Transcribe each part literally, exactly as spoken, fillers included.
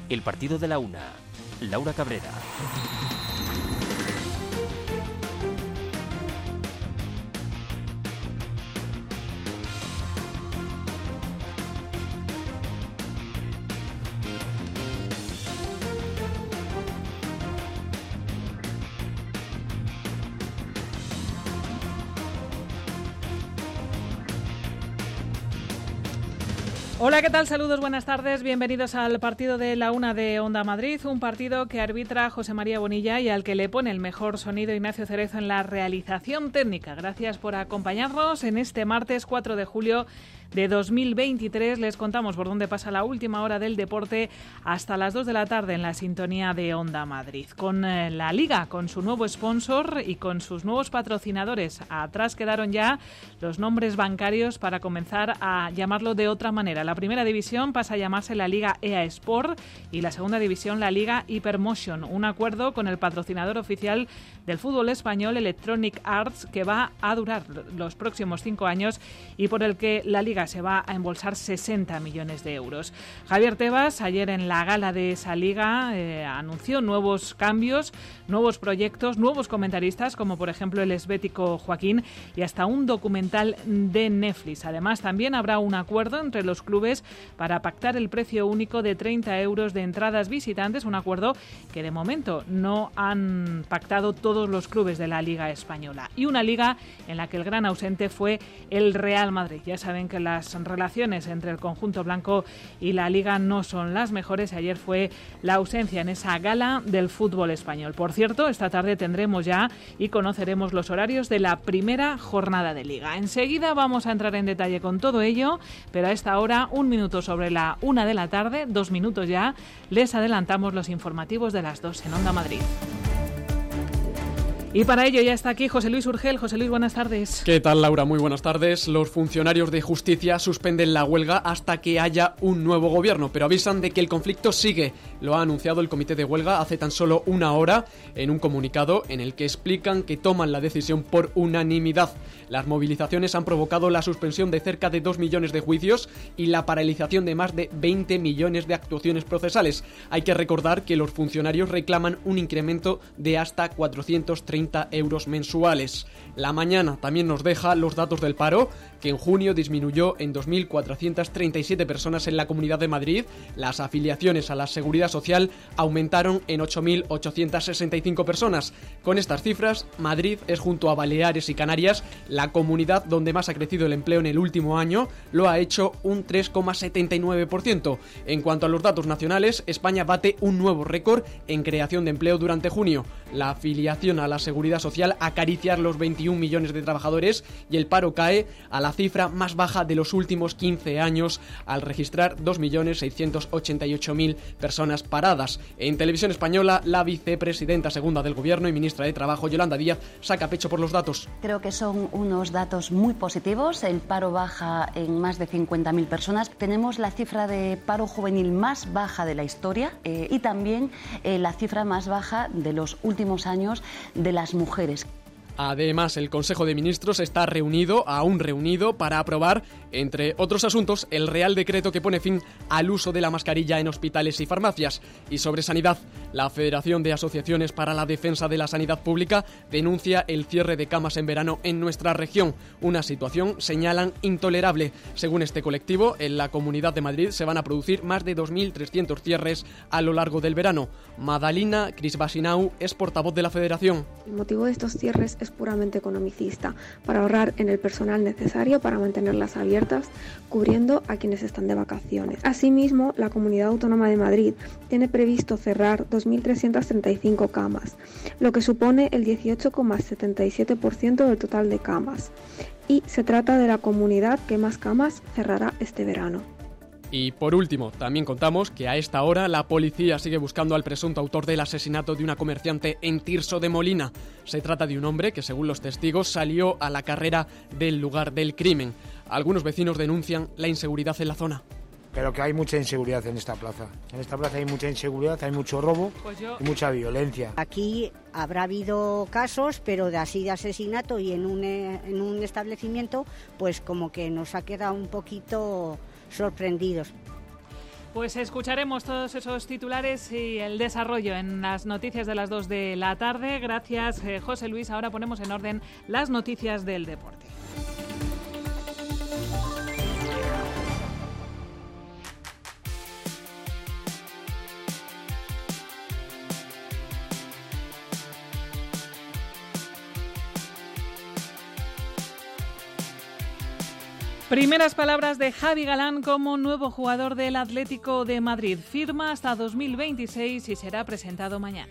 El partido de la una. Laura Cabrera. Hola, ¿qué tal? Saludos, buenas tardes. Bienvenidos al partido de la una de Onda Madrid, un partido que arbitra José María Bonilla y al que le pone el mejor sonido Ignacio Cerezo en la realización técnica. Gracias por acompañarnos en este martes cuatro de julio de dos mil veintitrés. Les contamos por dónde pasa la última hora del deporte hasta las dos de la tarde en la sintonía de Onda Madrid. Con eh, la Liga, con su nuevo sponsor y con sus nuevos patrocinadores. Atrás quedaron ya los nombres bancarios para comenzar a llamarlo de otra manera. La primera división pasa a llamarse la Liga E A Sport y la segunda división la Liga Hypermotion. Un acuerdo con el patrocinador oficial del fútbol español, Electronic Arts, que va a durar los próximos cinco años y por el que la Liga se va a embolsar sesenta millones de euros. Javier Tebas, ayer en la gala de esa liga, eh, anunció nuevos cambios, nuevos proyectos, nuevos comentaristas, como por ejemplo el esbético Joaquín, y hasta un documental de Netflix. Además, también habrá un acuerdo entre los clubes para pactar el precio único de treinta euros de entradas visitantes, un acuerdo que de momento no han pactado todos los clubes de la Liga Española. Y una liga en la que el gran ausente fue el Real Madrid. Ya saben que las relaciones entre el conjunto blanco y la Liga no son las mejores. Ayer fue la ausencia en esa gala del fútbol español. Por cierto, esta tarde tendremos ya y conoceremos los horarios de la primera jornada de Liga. Enseguida vamos a entrar en detalle con todo ello, pero a esta hora, un minuto sobre la una de la tarde, dos minutos ya, les adelantamos los informativos de las dos en Onda Madrid. Y para ello ya está aquí José Luis Urgel. José Luis, buenas tardes. ¿Qué tal, Laura? Muy buenas tardes. Los funcionarios de justicia suspenden la huelga hasta que haya un nuevo gobierno, pero avisan de que el conflicto sigue. Lo ha anunciado el comité de huelga hace tan solo una hora en un comunicado en el que explican que toman la decisión por unanimidad. Las movilizaciones han provocado la suspensión de cerca de dos millones de juicios y la paralización de más de veinte millones de actuaciones procesales. Hay que recordar que los funcionarios reclaman un incremento de hasta cuatrocientos treinta euros mensuales. La mañana también nos deja los datos del paro, que en junio disminuyó en dos mil cuatrocientas treinta y siete personas en la Comunidad de Madrid. Las afiliaciones a la Seguridad Social aumentaron en ocho mil ochocientas sesenta y cinco personas. Con estas cifras, Madrid es, junto a Baleares y Canarias, la comunidad donde más ha crecido el empleo en el último año. Lo ha hecho un tres coma setenta y nueve por ciento. En cuanto a los datos nacionales, España bate un nuevo récord en creación de empleo durante junio. La afiliación a la Seguridad Social acaricia los veintiún millones de trabajadores y el paro cae a la cifra más baja de los últimos quince años, al registrar dos millones seiscientos ochenta y ocho mil personas paradas. En Televisión Española, la vicepresidenta segunda del Gobierno y ministra de Trabajo, Yolanda Díaz, saca pecho por los datos. Creo que son unos datos muy positivos. El paro baja en más de cincuenta mil personas. Tenemos la cifra de paro juvenil más baja de la historia eh, y también eh, la cifra más baja de los últimos años de las mujeres. Además, el Consejo de Ministros está reunido, aún reunido, para aprobar, entre otros asuntos, el Real Decreto que pone fin al uso de la mascarilla en hospitales y farmacias. Y sobre sanidad, la Federación de Asociaciones para la Defensa de la Sanidad Pública denuncia el cierre de camas en verano en nuestra región, una situación, señalan, intolerable. Según este colectivo, en la Comunidad de Madrid se van a producir más de dos mil trescientos cierres a lo largo del verano. Madalina Crisbasinau es portavoz de la Federación. El motivo de estos cierres es puramente economicista, para ahorrar en el personal necesario para mantenerlas abiertas, cubriendo a quienes están de vacaciones. Asimismo, la Comunidad Autónoma de Madrid tiene previsto cerrar dos mil trescientas treinta y cinco camas, lo que supone el dieciocho coma setenta y siete por ciento del total de camas, y se trata de la comunidad que más camas cerrará este verano. Y por último, también contamos que a esta hora la policía sigue buscando al presunto autor del asesinato de una comerciante en Tirso de Molina. Se trata de un hombre que, según los testigos, salió a la carrera del lugar del crimen. Algunos vecinos denuncian la inseguridad en la zona. Pero que hay mucha inseguridad en esta plaza. En esta plaza hay mucha inseguridad, hay mucho robo pues yo... y mucha violencia. Aquí habrá habido casos, pero de así de asesinato y en un, en un establecimiento, pues como que nos ha quedado un poquito sorprendidos. Pues escucharemos todos esos titulares y el desarrollo en las noticias de las dos de la tarde. Gracias, eh, José Luis. Ahora ponemos en orden las noticias del deporte. Primeras palabras de Javi Galán como nuevo jugador del Atlético de Madrid. Firma hasta dos mil veintiséis y será presentado mañana.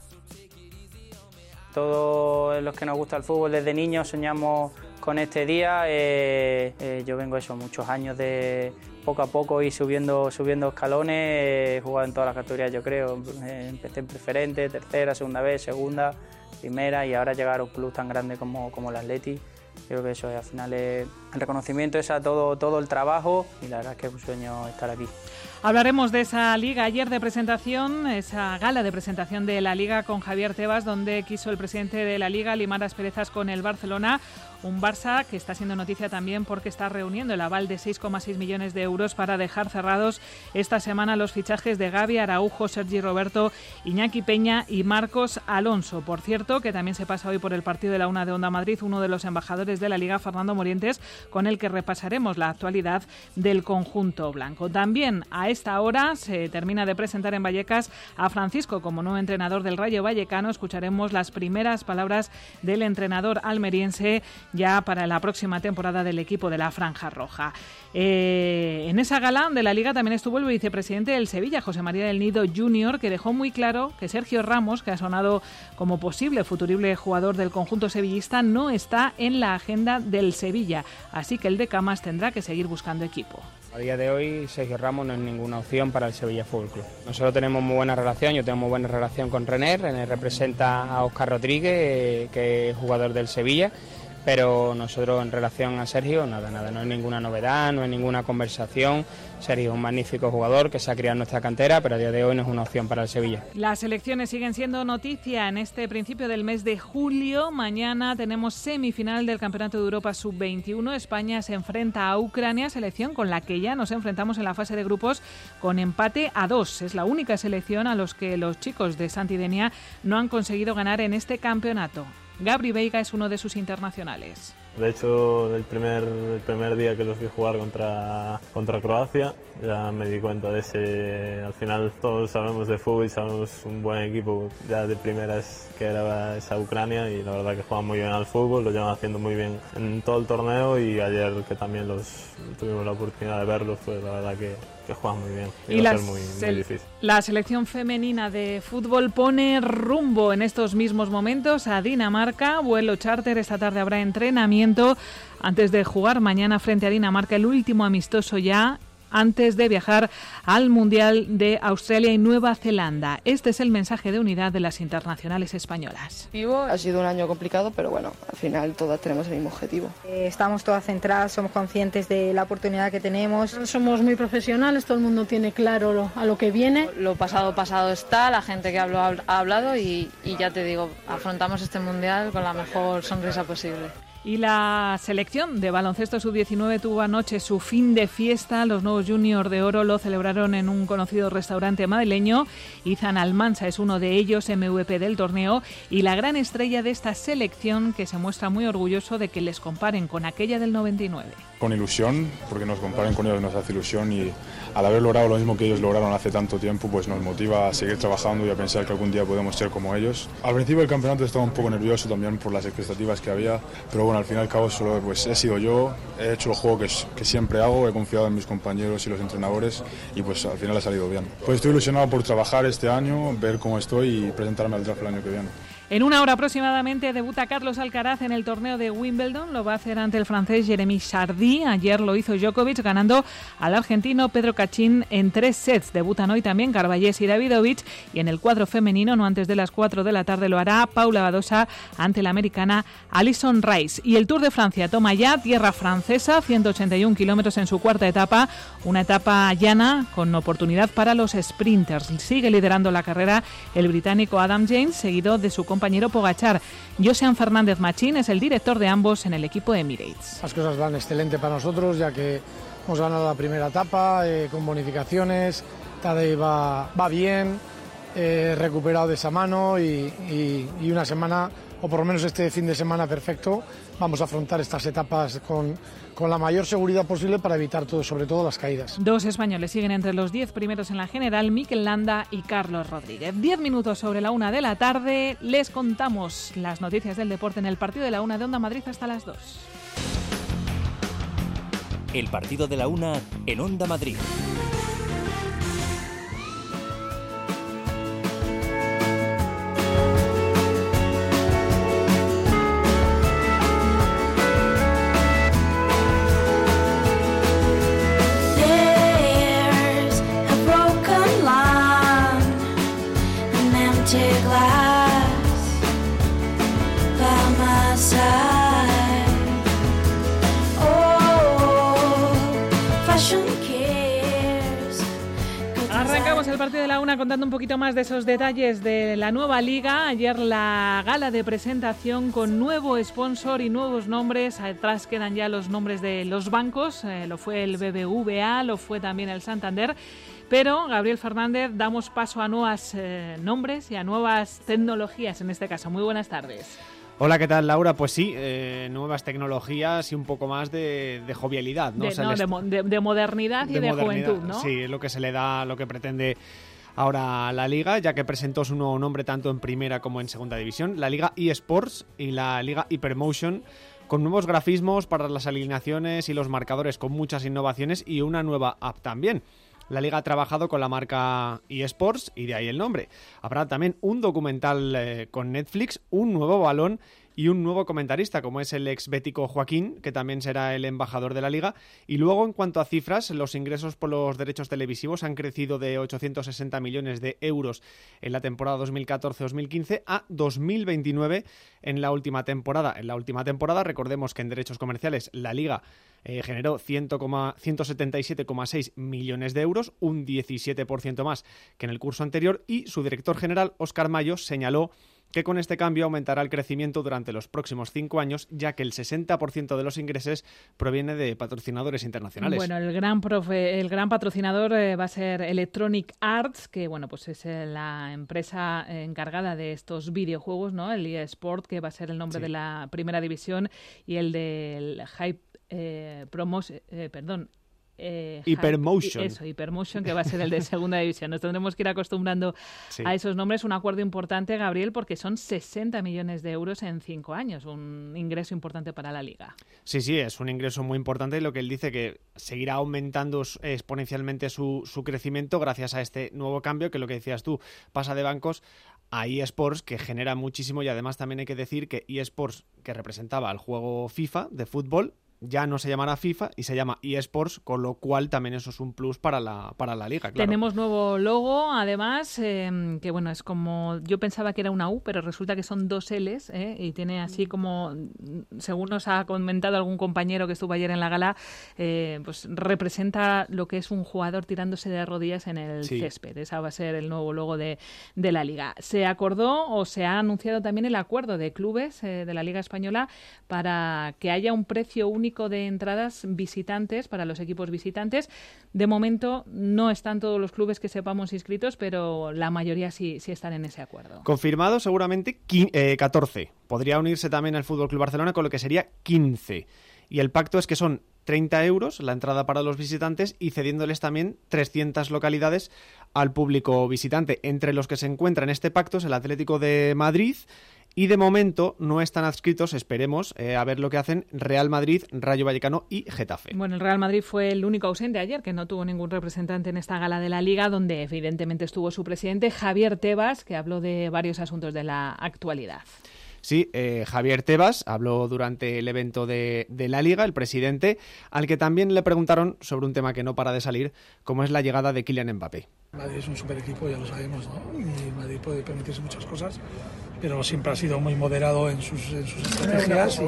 Todos los que nos gusta el fútbol desde niños soñamos con este día. Eh, eh, yo vengo eso, muchos años de poco a poco y subiendo, subiendo escalones. He jugado en todas las categorías, yo creo. Eh, empecé en preferente, tercera, segunda vez, segunda, primera y ahora llegar a un club tan grande como, como el Atleti. Creo que eso es, al final es el reconocimiento es a todo, todo el trabajo y la verdad es que es un sueño estar aquí. Hablaremos de esa liga ayer de presentación, esa gala de presentación de la liga con Javier Tebas, donde quiso el presidente de la liga limar asperezas con el Barcelona. Un Barça que está siendo noticia también porque está reuniendo el aval de seis coma seis millones de euros para dejar cerrados esta semana los fichajes de Gavi, Araujo, Sergi Roberto, Iñaki Peña y Marcos Alonso. Por cierto, que también se pasa hoy por el partido de la una de Onda Madrid, uno de los embajadores de la Liga, Fernando Morientes, con el que repasaremos la actualidad del conjunto blanco. También a esta hora se termina de presentar en Vallecas a Francisco como nuevo entrenador del Rayo Vallecano. Escucharemos las primeras palabras del entrenador almeriense ya para la próxima temporada del equipo de la Franja Roja. Eh, en esa gala de la Liga también estuvo el vicepresidente del Sevilla, José María del Nido junior, que dejó muy claro que Sergio Ramos, que ha sonado como posible futurible jugador del conjunto sevillista, no está en la agenda del Sevilla, así que el de Camas tendrá que seguir buscando equipo. A día de hoy Sergio Ramos no es ninguna opción para el Sevilla Fútbol Club. Nosotros tenemos muy buena relación, yo tengo muy buena relación con René. René representa a Óscar Rodríguez, que es jugador del Sevilla, pero nosotros en relación a Sergio, nada, nada, no hay ninguna novedad, no hay ninguna conversación. Sergio es un magnífico jugador que se ha criado en nuestra cantera, pero a día de hoy no es una opción para el Sevilla. Las elecciones siguen siendo noticia en este principio del mes de julio. Mañana tenemos semifinal del Campeonato de Europa sub veintiuno. España se enfrenta a Ucrania, selección con la que ya nos enfrentamos en la fase de grupos con empate a dos. Es la única selección a los que los chicos de Santidenia no han conseguido ganar en este campeonato. Gabri Veiga es uno de sus internacionales. De hecho, el primer, el primer día que los vi jugar contra, contra Croacia, ya me di cuenta de ese... Al final todos sabemos de fútbol y sabemos un buen equipo ya de primeras que era esa Ucrania, y la verdad que juegan muy bien al fútbol, lo llevan haciendo muy bien en todo el torneo, y ayer que también los tuvimos la oportunidad de verlos, pues la verdad que, que juegan muy bien. Y la, muy, muy difícil. La selección femenina de fútbol pone rumbo en estos mismos momentos a Dinamarca. Vuelo charter, esta tarde habrá entrenamiento antes de jugar mañana frente a Dinamarca, el último amistoso ya antes de viajar al Mundial de Australia y Nueva Zelanda. Este es el mensaje de unidad de las internacionales españolas. Ha sido un año complicado, pero bueno, al final todas tenemos el mismo objetivo. Eh, estamos todas centradas, somos conscientes de la oportunidad que tenemos. Somos muy profesionales, todo el mundo tiene claro lo, a lo que viene. Lo pasado pasado está, la gente que habló ha hablado y, y ya te digo, afrontamos este Mundial con la mejor sonrisa posible. Y la selección de baloncesto sub diecinueve tuvo anoche su fin de fiesta. Los nuevos Junior de Oro lo celebraron en un conocido restaurante madrileño. Izan Almansa es uno de ellos, M V P del torneo, y la gran estrella de esta selección, que se muestra muy orgulloso de que les comparen con aquella del noventa y nueve. Con ilusión, porque nos comparen con ellos nos hace ilusión, y al haber logrado lo mismo que ellos lograron hace tanto tiempo, pues nos motiva a seguir trabajando y a pensar que algún día podemos ser como ellos. Al principio del campeonato estaba un poco nervioso también por las expectativas que había, pero bueno, al fin y al cabo solo pues he sido yo, he hecho el juego que, que siempre hago, he confiado en mis compañeros y los entrenadores, y pues al final ha salido bien. Pues estoy ilusionado por trabajar este año, ver cómo estoy y presentarme al draft el año que viene. En una hora aproximadamente debuta Carlos Alcaraz en el torneo de Wimbledon. Lo va a hacer ante el francés Jeremy Chardy. Ayer lo hizo Djokovic, ganando al argentino Pedro Cachín en tres sets. Debutan hoy también Carballés y Davidovich. Y en el cuadro femenino, no antes de las cuatro de la tarde, lo hará Paula Badosa ante la americana Alison Rice. Y el Tour de Francia toma ya tierra francesa, ciento ochenta y un kilómetros en su cuarta etapa. Una etapa llana con oportunidad para los sprinters. Sigue liderando la carrera el británico Adam James, seguido de su compañero compañero Pogačar. Josean Fernández Machín es el director de ambos en el equipo Emirates. Las cosas van excelente para nosotros, ya que hemos ganado la primera etapa eh, con bonificaciones, Tadej va, va bien, eh, recuperado de esa mano y, y, y una semana, o por lo menos este fin de semana perfecto, vamos a afrontar estas etapas con, con la mayor seguridad posible para evitar todo, sobre todo las caídas. Dos españoles siguen entre los diez primeros en la general, Mikel Landa y Carlos Rodríguez. Diez minutos sobre la una de la tarde, les contamos las noticias del deporte en el partido de la una de Onda Madrid hasta las dos. El partido de la una en Onda Madrid. Arrancamos el partido de la una contando un poquito más de esos detalles de la nueva liga. Ayer la gala de presentación con nuevo sponsor y nuevos nombres. Atrás quedan ya los nombres de los bancos. Eh, lo fue el B B V A, lo fue también el Santander. Pero, Gabriel Fernández, damos paso a nuevos eh, nombres y a nuevas tecnologías en este caso. Muy buenas tardes. Hola, ¿qué tal, Laura? Pues sí, eh, nuevas tecnologías y un poco más de, de jovialidad, ¿no? De, o sea, no, est- de, mo- de, de modernidad y de, de juventud, ¿no? Sí, es lo que se le da, lo que pretende ahora la Liga, ya que presentó su nuevo nombre tanto en primera como en segunda división, la Liga eSports y la Liga Hypermotion, con nuevos grafismos para las alineaciones y los marcadores, con muchas innovaciones y una nueva app también. La Liga ha trabajado con la marca eSports y de ahí el nombre. Habrá también un documental eh, con Netflix, un nuevo balón y un nuevo comentarista, como es el ex bético Joaquín, que también será el embajador de la Liga. Y luego, en cuanto a cifras, los ingresos por los derechos televisivos han crecido de ochocientos sesenta millones de euros en la temporada dos mil catorce dos mil quince a dos mil veintinueve en la última temporada. En la última temporada, recordemos que en derechos comerciales la Liga eh, generó ciento setenta y siete coma seis millones de euros, un diecisiete por ciento más que en el curso anterior, y su director general, Óscar Mayo, señaló que con este cambio aumentará el crecimiento durante los próximos cinco años, ya que el sesenta por ciento de los ingresos proviene de patrocinadores internacionales. Bueno, el gran profe, el gran patrocinador eh, va a ser Electronic Arts, que bueno, pues es eh, la empresa eh, encargada de estos videojuegos, ¿no? El eSport, que va a ser el nombre sí. de la primera división, y el del Hype eh, Promotion, eh, perdón. Eh, Hypermotion. Eso, Hypermotion, que va a ser el de segunda división. Nos tendremos que ir acostumbrando sí. a esos nombres. Un acuerdo importante, Gabriel, porque son sesenta millones de euros en cinco años. Un ingreso importante para la Liga. Sí, sí, es un ingreso muy importante. Lo que él dice, que seguirá aumentando exponencialmente su, su crecimiento gracias a este nuevo cambio, que lo que decías tú, pasa de bancos a eSports, que genera muchísimo. Y además también hay que decir que eSports, que representaba al juego FIFA de fútbol, ya no se llamará FIFA y se llama eSports, con lo cual también eso es un plus para la para la Liga, claro. Tenemos nuevo logo, además, eh, que bueno, es como, yo pensaba que era una U, pero resulta que son dos L's, eh, y tiene así como, según nos ha comentado algún compañero que estuvo ayer en la gala, eh, pues representa lo que es un jugador tirándose de rodillas en el sí. césped. Esa va a ser el nuevo logo de, de la Liga. Se acordó o se ha anunciado también el acuerdo de clubes eh, de la Liga Española para que haya un precio único de entradas visitantes para los equipos visitantes. De momento no están todos los clubes que sepamos inscritos, pero la mayoría sí, sí están en ese acuerdo. Confirmado seguramente catorce. Podría unirse también el F C Barcelona, con lo que sería quince. Y el pacto es que son treinta euros la entrada para los visitantes y cediéndoles también trescientas localidades al público visitante. Entre los que se encuentra en este pacto es el Atlético de Madrid, y de momento no están adscritos, esperemos, eh, a ver lo que hacen Real Madrid, Rayo Vallecano y Getafe. Bueno, el Real Madrid fue el único ausente ayer, que no tuvo ningún representante en esta gala de la Liga, donde evidentemente estuvo su presidente, Javier Tebas, que habló de varios asuntos de la actualidad. Sí, eh, Javier Tebas habló durante el evento de, de la Liga, el presidente, al que también le preguntaron sobre un tema que no para de salir, como es la llegada de Kylian Mbappé. Madrid es un super equipo, ya lo sabemos, ¿no? Y Madrid puede permitirse muchas cosas, pero siempre ha sido muy moderado en sus, en sus estrategias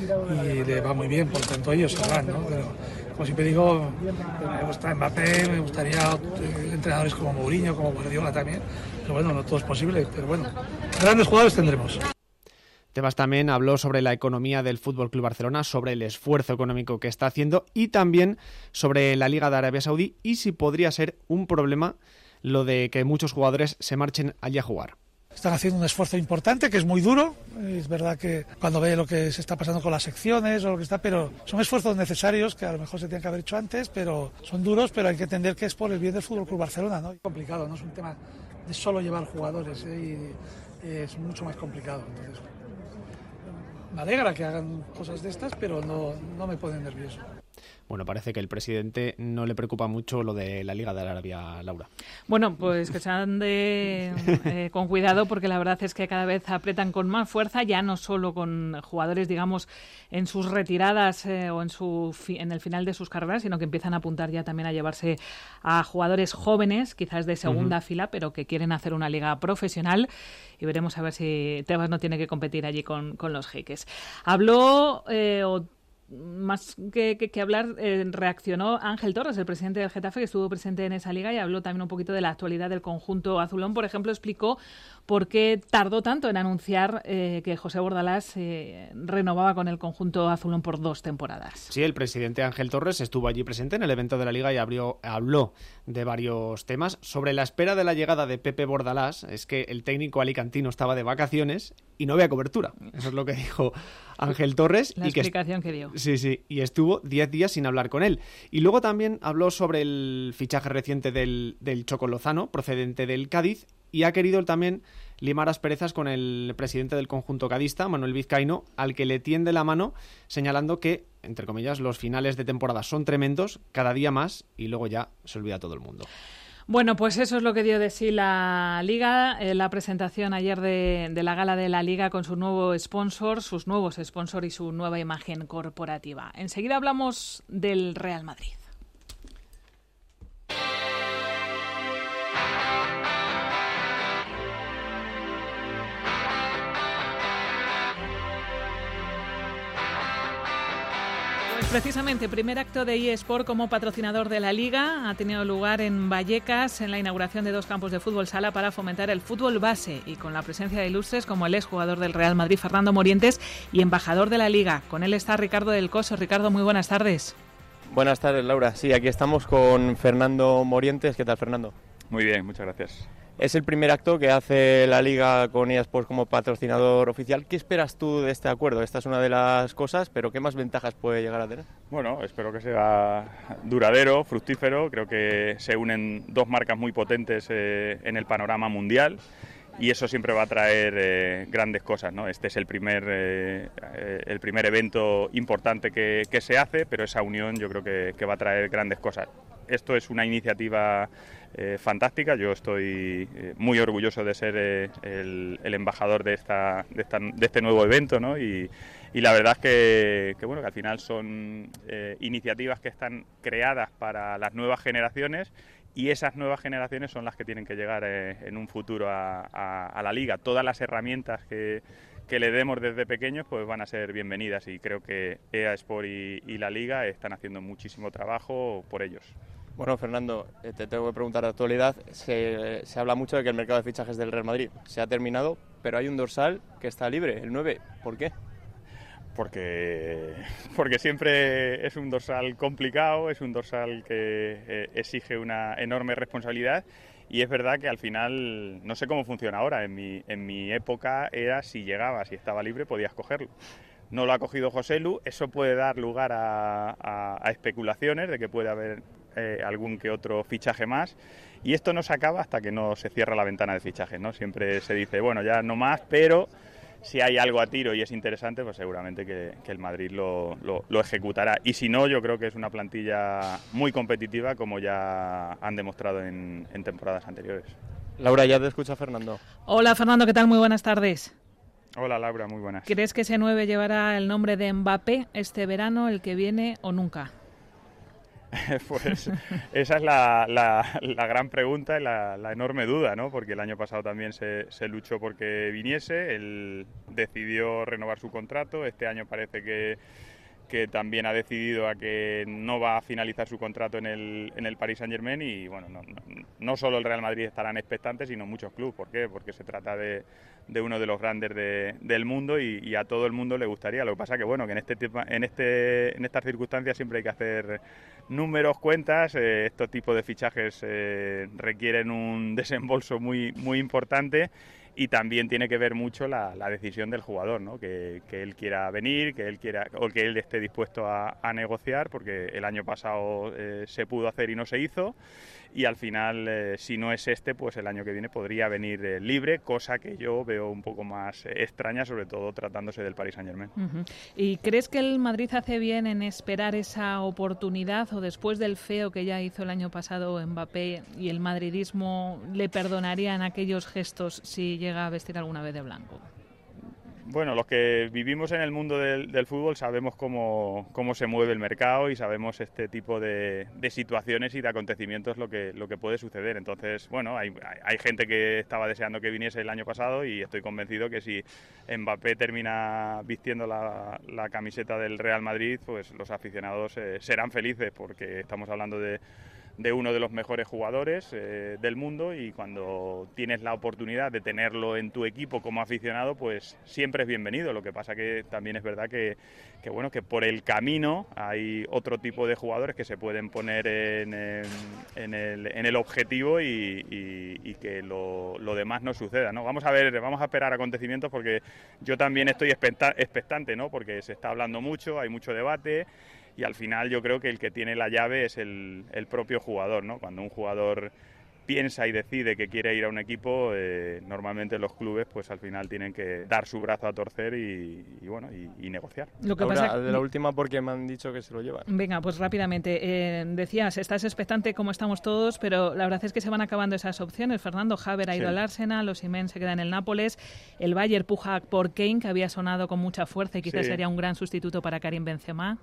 y, y le va muy bien, por tanto ellos sabrán, ¿no? Pero como siempre digo, me gusta Mbappé, me gustaría entrenadores como Mourinho, como Guardiola también, pero bueno, no todo es posible, pero bueno, grandes jugadores tendremos. Tebas también habló sobre la economía del F C Barcelona, sobre el esfuerzo económico que está haciendo y también sobre la Liga de Arabia Saudí y si podría ser un problema lo de que muchos jugadores se marchen allí a jugar. Están haciendo un esfuerzo importante, que es muy duro. Es verdad que cuando ve lo que se está pasando con las secciones o lo que está, pero son esfuerzos necesarios que a lo mejor se tienen que haber hecho antes, pero son duros, pero hay que entender que es por el bien del F C Barcelona, ¿no? Es complicado, no es un tema de solo llevar jugadores, ¿eh? Y es mucho más complicado. Entonces, me alegra que hagan cosas de estas, pero no, no me pone nervioso. Bueno, parece que el presidente no le preocupa mucho lo de la Liga de Arabia, Laura. Bueno, pues que se ande eh, con cuidado porque la verdad es que cada vez apretan con más fuerza, ya no solo con jugadores, digamos, en sus retiradas eh, o en, su fi- en el final de sus carreras, sino que empiezan a apuntar ya también a llevarse a jugadores jóvenes, quizás de segunda uh-huh. fila, pero que quieren hacer una liga profesional y veremos a ver si Tebas no tiene que competir allí con, con los jeques. Habló... Eh, o Más que, que, que hablar, eh, reaccionó Ángel Torres, el presidente del Getafe, que estuvo presente en esa liga y habló también un poquito de la actualidad del conjunto azulón. Por ejemplo, explicó por qué tardó tanto en anunciar eh, que José Bordalás eh, renovaba con el conjunto azulón por dos temporadas. Sí, el presidente Ángel Torres estuvo allí presente en el evento de la liga y abrió, habló de varios temas. Sobre la espera de la llegada de Pepe Bordalás, es que el técnico alicantino estaba de vacaciones y no había cobertura. Eso es lo que dijo Ángel Torres. La y que explicación que dio. Sí, sí, y estuvo diez días sin hablar con él. Y luego también habló sobre el fichaje reciente del, del Choco Lozano, procedente del Cádiz, y ha querido él también limar asperezas con el presidente del conjunto cadista, Manuel Vizcaíno, al que le tiende la mano, señalando que, entre comillas, los finales de temporada son tremendos, cada día más, y luego ya se olvida todo el mundo. Bueno, pues eso es lo que dio de sí la Liga, eh, la presentación ayer de, de la gala de la Liga con su nuevo sponsor, sus nuevos sponsors y su nueva imagen corporativa. Enseguida hablamos del Real Madrid. Precisamente, primer acto de eSport como patrocinador de la Liga ha tenido lugar en Vallecas en la inauguración de dos campos de fútbol sala para fomentar el fútbol base y con la presencia de ilustres como el exjugador del Real Madrid, Fernando Morientes, y embajador de la Liga. Con él está Ricardo del Coso. Ricardo, muy buenas tardes. Buenas tardes, Laura. Sí, aquí estamos con Fernando Morientes. ¿Qué tal, Fernando? Muy bien, muchas gracias. Es el primer acto que hace la Liga con eSports como patrocinador oficial. ¿Qué esperas tú de este acuerdo? Esta es una de las cosas, pero ¿qué más ventajas puede llegar a tener? Bueno, espero que sea duradero, fructífero. Creo que se unen dos marcas muy potentes eh, en el panorama mundial y eso siempre va a traer eh, grandes cosas, ¿no? Este es el primer, eh, eh, el primer evento importante que, que se hace, pero esa unión yo creo que, que va a traer grandes cosas. Esto es una iniciativa eh, fantástica. Yo estoy eh, muy orgulloso de ser eh, el, el embajador de esta, de esta de este nuevo evento, ¿no? Y, y la verdad es que, que bueno que al final son eh, iniciativas que están creadas para las nuevas generaciones y esas nuevas generaciones son las que tienen que llegar eh, en un futuro a, a, a la Liga. Todas las herramientas que que le demos desde pequeños pues van a ser bienvenidas y creo que eSport y, y la Liga están haciendo muchísimo trabajo por ellos. Bueno, Fernando, te tengo que preguntar de actualidad. Se, se habla mucho de que el mercado de fichajes del Real Madrid se ha terminado, pero hay un dorsal que está libre, el nueve. ¿Por qué? Porque, porque siempre es un dorsal complicado, es un dorsal que eh, exige una enorme responsabilidad y es verdad que al final, no sé cómo funciona ahora, en mi, en mi época era si llegabas y estaba libre podías cogerlo. No lo ha cogido Joselu, eso puede dar lugar a, a, a especulaciones de que puede haber eh, algún que otro fichaje más y esto no se acaba hasta que no se cierra la ventana de fichajes, ¿no? Siempre se dice, bueno, ya no más, pero si hay algo a tiro y es interesante, pues seguramente que, que el Madrid lo, lo, lo ejecutará. Y si no, yo creo que es una plantilla muy competitiva, como ya han demostrado en, en temporadas anteriores. Laura, ya te escucha Fernando. Hola, Fernando, ¿qué tal? Muy buenas tardes. Hola, Laura, muy buenas. ¿Crees que ese nueve llevará el nombre de Mbappé este verano, el que viene o nunca? Pues esa es la, la, la gran pregunta y la, la enorme duda, ¿no? Porque el año pasado también se, se luchó porque viniese, él decidió renovar su contrato, este año parece que, que también ha decidido a que no va a finalizar su contrato en el, en el Paris Saint-Germain y bueno, no, no, no solo el Real Madrid estarán expectantes, sino muchos clubes. ¿Por qué? Porque se trata de, de uno de los grandes de, del mundo y, y a todo el mundo le gustaría. Lo que pasa que bueno, que en este tema, en este en estas circunstancias siempre hay que hacer números, cuentas. Eh, estos tipos de fichajes eh, requieren un desembolso muy muy importante. Y también tiene que ver mucho la, la decisión del jugador, ¿no? Que, que él quiera venir, que él quiera o que él esté dispuesto a, a negociar, porque el año pasado eh, se pudo hacer y no se hizo. Y al final, eh, si no es este, pues el año que viene podría venir eh, libre, cosa que yo veo un poco más eh, extraña, sobre todo tratándose del Paris Saint-Germain. Uh-huh. ¿Y crees que el Madrid hace bien en esperar esa oportunidad o después del feo que ya hizo el año pasado Mbappé y el madridismo le perdonarían aquellos gestos si llega a vestir alguna vez de blanco? Bueno, los que vivimos en el mundo del, del fútbol sabemos cómo, cómo se mueve el mercado y sabemos este tipo de, de situaciones y de acontecimientos lo que, lo que puede suceder. Entonces, bueno, hay, hay gente que estaba deseando que viniese el año pasado y estoy convencido que si Mbappé termina vistiendo la, la camiseta del Real Madrid, pues los aficionados eh, serán felices porque estamos hablando de de uno de los mejores jugadores eh, del mundo y cuando tienes la oportunidad de tenerlo en tu equipo como aficionado, pues siempre es bienvenido. Lo que pasa que también es verdad que, que bueno, que por el camino hay otro tipo de jugadores que se pueden poner en, en, en, el, en el objetivo y, y, y que lo, lo demás no suceda, ¿no? Vamos a ver, vamos a esperar acontecimientos porque yo también estoy expectante, ¿no? Porque se está hablando mucho, hay mucho debate. Y al final yo creo que el que tiene la llave es el, el propio jugador, ¿no? Cuando un jugador piensa y decide que quiere ir a un equipo, eh, normalmente los clubes pues al final tienen que dar su brazo a torcer y, y bueno y, y negociar. Lo que Ahora, pasa... de la última porque me han dicho que se lo llevan. Venga, pues rápidamente. Eh, decías, estás expectante como estamos todos, pero la verdad es que se van acabando esas opciones. Fernando Haver ha ido sí. al Arsenal, Osimhen se queda en el Nápoles, el Bayern puja por Kane, que había sonado con mucha fuerza y quizás sí. sería un gran sustituto para Karim Benzema.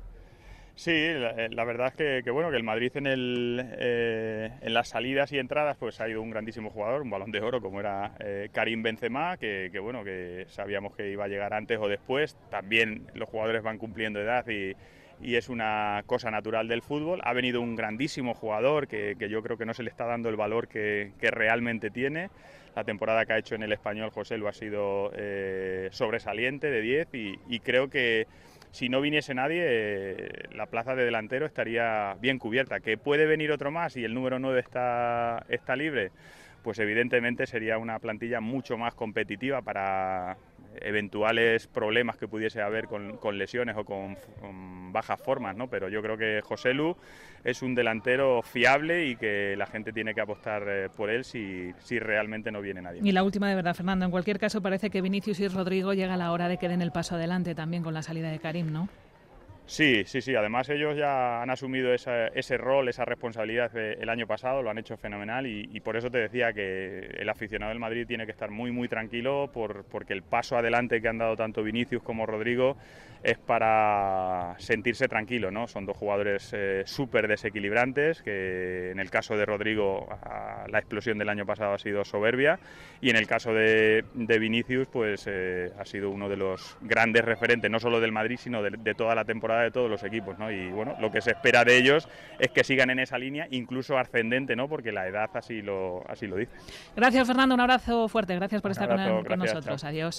Sí, la, la verdad es que, que bueno que el Madrid en el eh, en las salidas y entradas pues ha ido un grandísimo jugador, un Balón de Oro como era eh, Karim Benzema, que, que bueno que sabíamos que iba a llegar antes o después. También los jugadores van cumpliendo edad y, y es una cosa natural del fútbol. Ha venido un grandísimo jugador que, que yo creo que no se le está dando el valor que, que realmente tiene. La temporada que ha hecho en el Español José lo ha sido eh, sobresaliente de diez y, y creo que si no viniese nadie, eh, la plaza de delantero estaría bien cubierta. ¿Que puede venir otro más y el número nueve está, está libre? Pues evidentemente sería una plantilla mucho más competitiva para eventuales problemas que pudiese haber con, con lesiones o con, con bajas formas, ¿no? Pero yo creo que Joselu es un delantero fiable y que la gente tiene que apostar eh, por él si, si realmente no viene nadie. Y la última de verdad, Fernando, en cualquier caso parece que Vinicius y Rodrigo llega la hora de que den el paso adelante también con la salida de Karim, ¿no? Sí, sí, sí. Además ellos ya han asumido esa, ese rol, esa responsabilidad el año pasado, lo han hecho fenomenal y, y por eso te decía que el aficionado del Madrid tiene que estar muy, muy tranquilo por, porque el paso adelante que han dado tanto Vinicius como Rodrigo es para sentirse tranquilo, ¿no? Son dos jugadores eh, súper desequilibrantes, que en el caso de Rodrigo a, la explosión del año pasado ha sido soberbia y en el caso de, de Vinicius pues eh, ha sido uno de los grandes referentes, no solo del Madrid, sino de, de toda la temporada de todos los equipos, ¿no? Y bueno, lo que se espera de ellos es que sigan en esa línea, incluso ascendente, ¿no? Porque la edad así lo, así lo dice. Gracias, Fernando, un abrazo fuerte, gracias por un estar abrazo, con, gracias, con nosotros, chao. Adiós.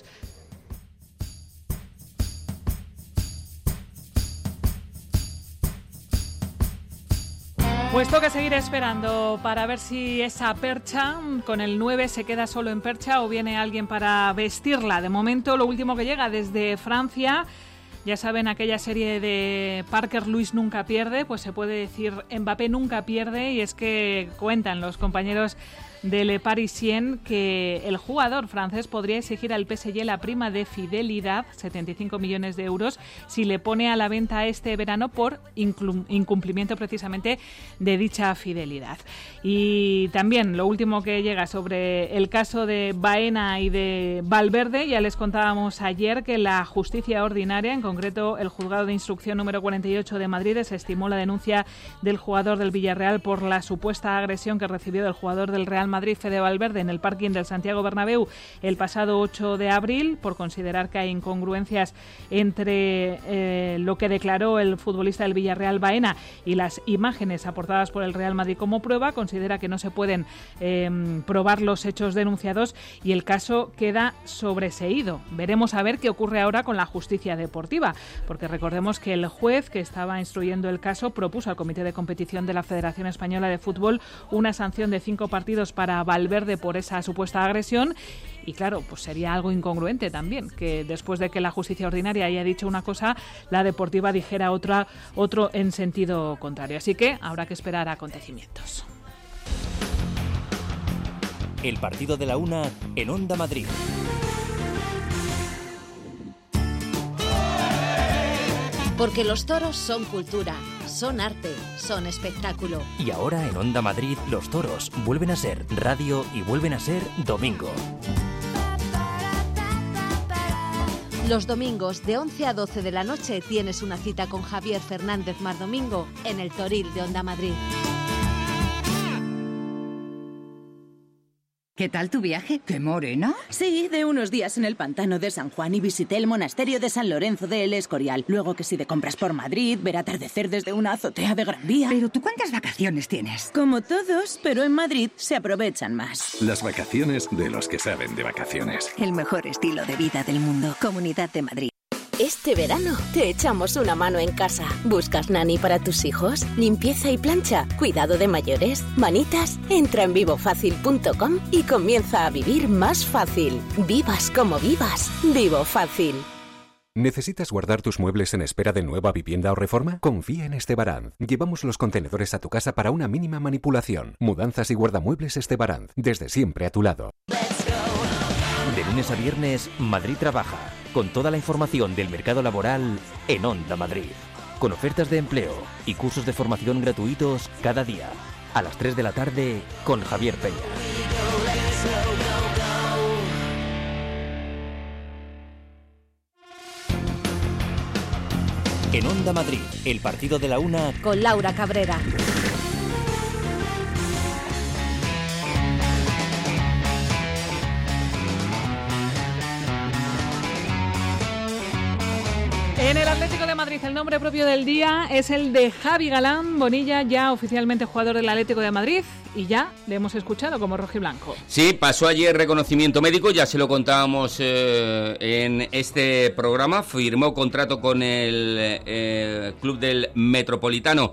Pues toca seguir esperando para ver si esa percha con el nueve se queda solo en percha o viene alguien para vestirla. De momento, lo último que llega desde Francia, ya saben, aquella serie de Parker Lewis nunca pierde, pues se puede decir Mbappé nunca pierde, y es que cuentan los compañeros de Le Parisien que el jugador francés podría exigir al P S G la prima de fidelidad, setenta y cinco millones de euros, si le pone a la venta este verano por incumplimiento precisamente de dicha fidelidad. Y también lo último que llega sobre el caso de Baena y de Valverde, ya les contábamos ayer que la justicia ordinaria, en concreto el juzgado de instrucción número cuarenta y ocho de Madrid, desestimó la denuncia del jugador del Villarreal por la supuesta agresión que recibió del jugador del Real Real Madrid, Fede Valverde, en el parking del Santiago Bernabéu el pasado ocho de abril por considerar que hay incongruencias entre eh, lo que declaró el futbolista del Villarreal, Baena, y las imágenes aportadas por el Real Madrid como prueba. Considera que no se pueden eh, probar los hechos denunciados y el caso queda sobreseído. Veremos a ver qué ocurre ahora con la justicia deportiva, porque recordemos que el juez que estaba instruyendo el caso propuso al Comité de Competición de la Federación Española de Fútbol una sanción de cinco partidos para Valverde por esa supuesta agresión. Y claro, pues sería algo incongruente también que después de que la justicia ordinaria haya dicho una cosa, la deportiva dijera otra, otro en sentido contrario. Así que habrá que esperar a acontecimientos. El partido de la una en Onda Madrid. Porque los toros son cultura, son arte, son espectáculo. Y ahora en Onda Madrid los toros vuelven a ser radio y vuelven a ser domingo. Los domingos de once a doce de la noche tienes una cita con Javier Fernández Mardomingo en el Toril de Onda Madrid. ¿Qué tal tu viaje? ¿Qué morena? Sí, de unos días en el pantano de San Juan y visité el monasterio de San Lorenzo de El Escorial. Luego que si de compras por Madrid, ver atardecer desde una azotea de Gran Vía. ¿Pero tú cuántas vacaciones tienes? Como todos, pero en Madrid se aprovechan más. Las vacaciones de los que saben de vacaciones. El mejor estilo de vida del mundo. Comunidad de Madrid. Este verano te echamos una mano en casa. ¿Buscas nani para tus hijos? ¿Limpieza y plancha? ¿Cuidado de mayores? ¿Manitas? Entra en vivo fácil punto com y comienza a vivir más fácil. Vivas como vivas. Vivo Fácil. ¿Necesitas guardar tus muebles en espera de nueva vivienda o reforma? Confía en Estebaranz. Llevamos los contenedores a tu casa para una mínima manipulación. Mudanzas y guardamuebles Estebaranz. Desde siempre a tu lado. De lunes a viernes, Madrid Trabaja, con toda la información del mercado laboral en Onda Madrid. Con ofertas de empleo y cursos de formación gratuitos cada día. A las tres de la tarde, con Javier Peña. En Onda Madrid, el partido de la una con Laura Cabrera. En el Atlético de Madrid, el nombre propio del día es el de Javi Galán. Bonilla, ya oficialmente jugador del Atlético de Madrid, y ya le hemos escuchado como rojiblanco. Sí, pasó ayer reconocimiento médico, ya se lo contábamos eh, en este programa. Firmó contrato con el eh, club del Metropolitano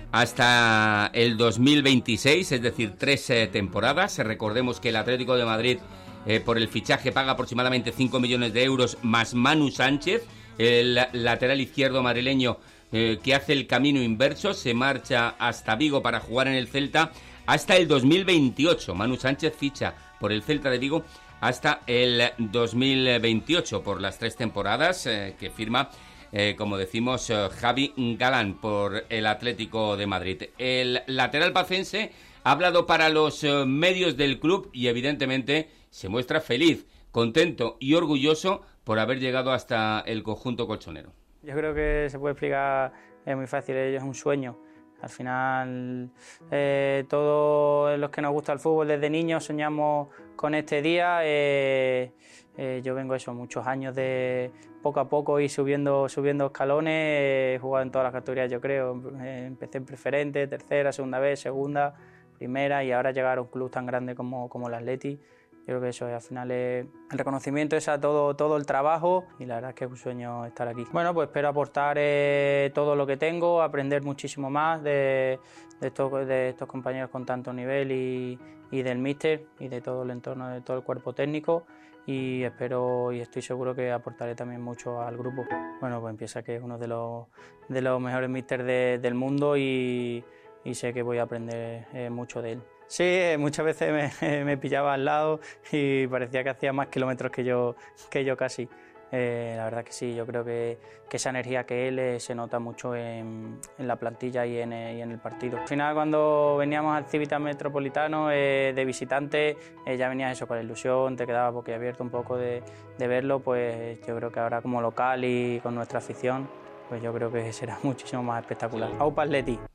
hasta el dos mil veintiséis, es decir, tres eh, temporadas. Recordemos que el Atlético de Madrid eh, por el fichaje paga aproximadamente cinco millones de euros más Manu Sánchez, el lateral izquierdo madrileño eh, que hace el camino inverso, se marcha hasta Vigo para jugar en el Celta hasta el dos mil veintiocho. Manu Sánchez ficha por el Celta de Vigo hasta el dos mil veintiocho, por las tres temporadas eh, que firma, eh, como decimos, eh, Javi Galán por el Atlético de Madrid. El lateral pacense ha hablado para los eh, medios del club y evidentemente se muestra feliz, contento y orgulloso por haber llegado hasta el conjunto colchonero. Yo creo que se puede explicar, es muy fácil, es un sueño. Al final, eh, todos los que nos gusta el fútbol desde niños soñamos con este día. Eh, eh, yo vengo eso, muchos años de poco a poco ir subiendo, subiendo escalones, he eh, jugado en todas las categorías, yo creo. Eh, empecé en preferente, tercera, segunda vez, segunda, primera, y ahora llegar a un club tan grande como, como el Atleti. Yo creo que eso al final es el reconocimiento, es a todo, todo el trabajo, y la verdad es que es un sueño estar aquí. Bueno, pues espero aportar eh, todo lo que tengo, aprender muchísimo más de, de, estos, de estos compañeros con tanto nivel y, y del míster y de todo el entorno, de todo el cuerpo técnico, y espero y estoy seguro que aportaré también mucho al grupo. Bueno, pues empieza que es uno de los, de los mejores míster de, del mundo y, y sé que voy a aprender eh, mucho de él. Sí, muchas veces me, me pillaba al lado y parecía que hacía más kilómetros que yo, que yo casi. Eh, la verdad que sí, yo creo que, que esa energía que él eh, se nota mucho en, en la plantilla y en, eh, y en el partido. Al final, cuando veníamos al Civitas Metropolitano eh, de visitante, eh, ya venía eso con la ilusión, te quedaba boquiabierto un poco de, de verlo. Pues yo creo que ahora como local y con nuestra afición, pues yo creo que será muchísimo más espectacular. Aupa Atleti.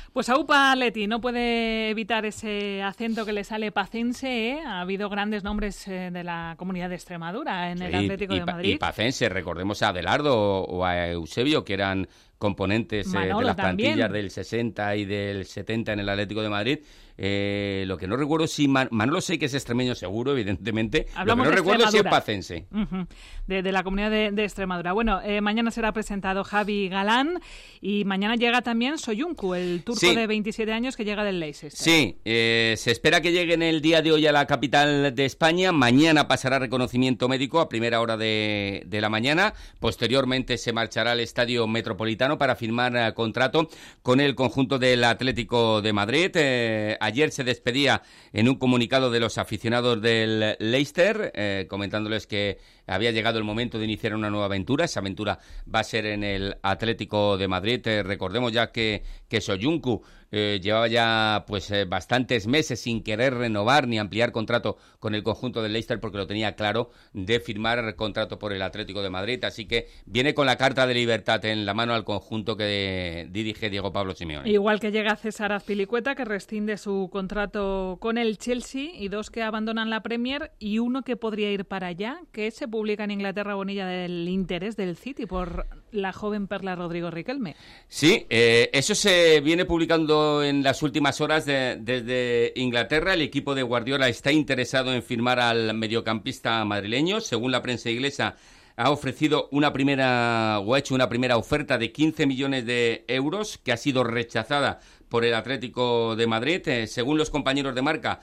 Pues Aupa Leti no puede evitar ese acento que le sale pacense, ¿eh? Ha habido grandes nombres eh, de la Comunidad de Extremadura en el Sí, Atlético y, de Madrid. Y pacense, recordemos a Adelardo o a Eusebio, que eran componentes eh, de las también. plantillas del sesenta y del setenta en el Atlético de Madrid. Eh, lo que no recuerdo si Man- Manolo sé que es extremeño seguro, evidentemente. Hablamos lo que no de recuerdo si es Extremadura. pacense. Uh-huh. de, de la Comunidad de, de Extremadura. Bueno, eh, mañana será presentado Javi Galán y mañana llega también Soyuncu, el turco Sí. de veintisiete años que llega del Leicester. Sí, eh, se espera que llegue en el día de hoy a la capital de España. Mañana pasará reconocimiento médico a primera hora de, de la mañana. Posteriormente se marchará al Estadio Metropolitano para firmar eh, contrato con el conjunto del Atlético de Madrid. Eh, ayer se despedía en un comunicado de los aficionados del Leicester, eh, comentándoles que había llegado el momento de iniciar una nueva aventura. Esa aventura va a ser en el Atlético de Madrid. Eh, recordemos ya que, que Soyuncu eh, llevaba ya pues eh, bastantes meses sin querer renovar ni ampliar contrato con el conjunto del Leicester porque lo tenía claro de firmar contrato por el Atlético de Madrid. Así que viene con la carta de libertad en la mano al conjunto que dirige Diego Pablo Simeone. Igual que llega César Azpilicueta, que rescinde su contrato con el Chelsea, y dos que abandonan la Premier y uno que podría ir para allá, que se publica en Inglaterra, Bonilla, del interés del City por la joven perla Rodrigo Riquelme. Sí, eh, eso se viene publicando en las últimas horas de, desde Inglaterra. El equipo de Guardiola está interesado en firmar al mediocampista madrileño. Según la prensa inglesa, ha ofrecido una primera o ha hecho una primera oferta de quince millones de euros que ha sido rechazada por el Atlético de Madrid. Eh, según los compañeros de Marca,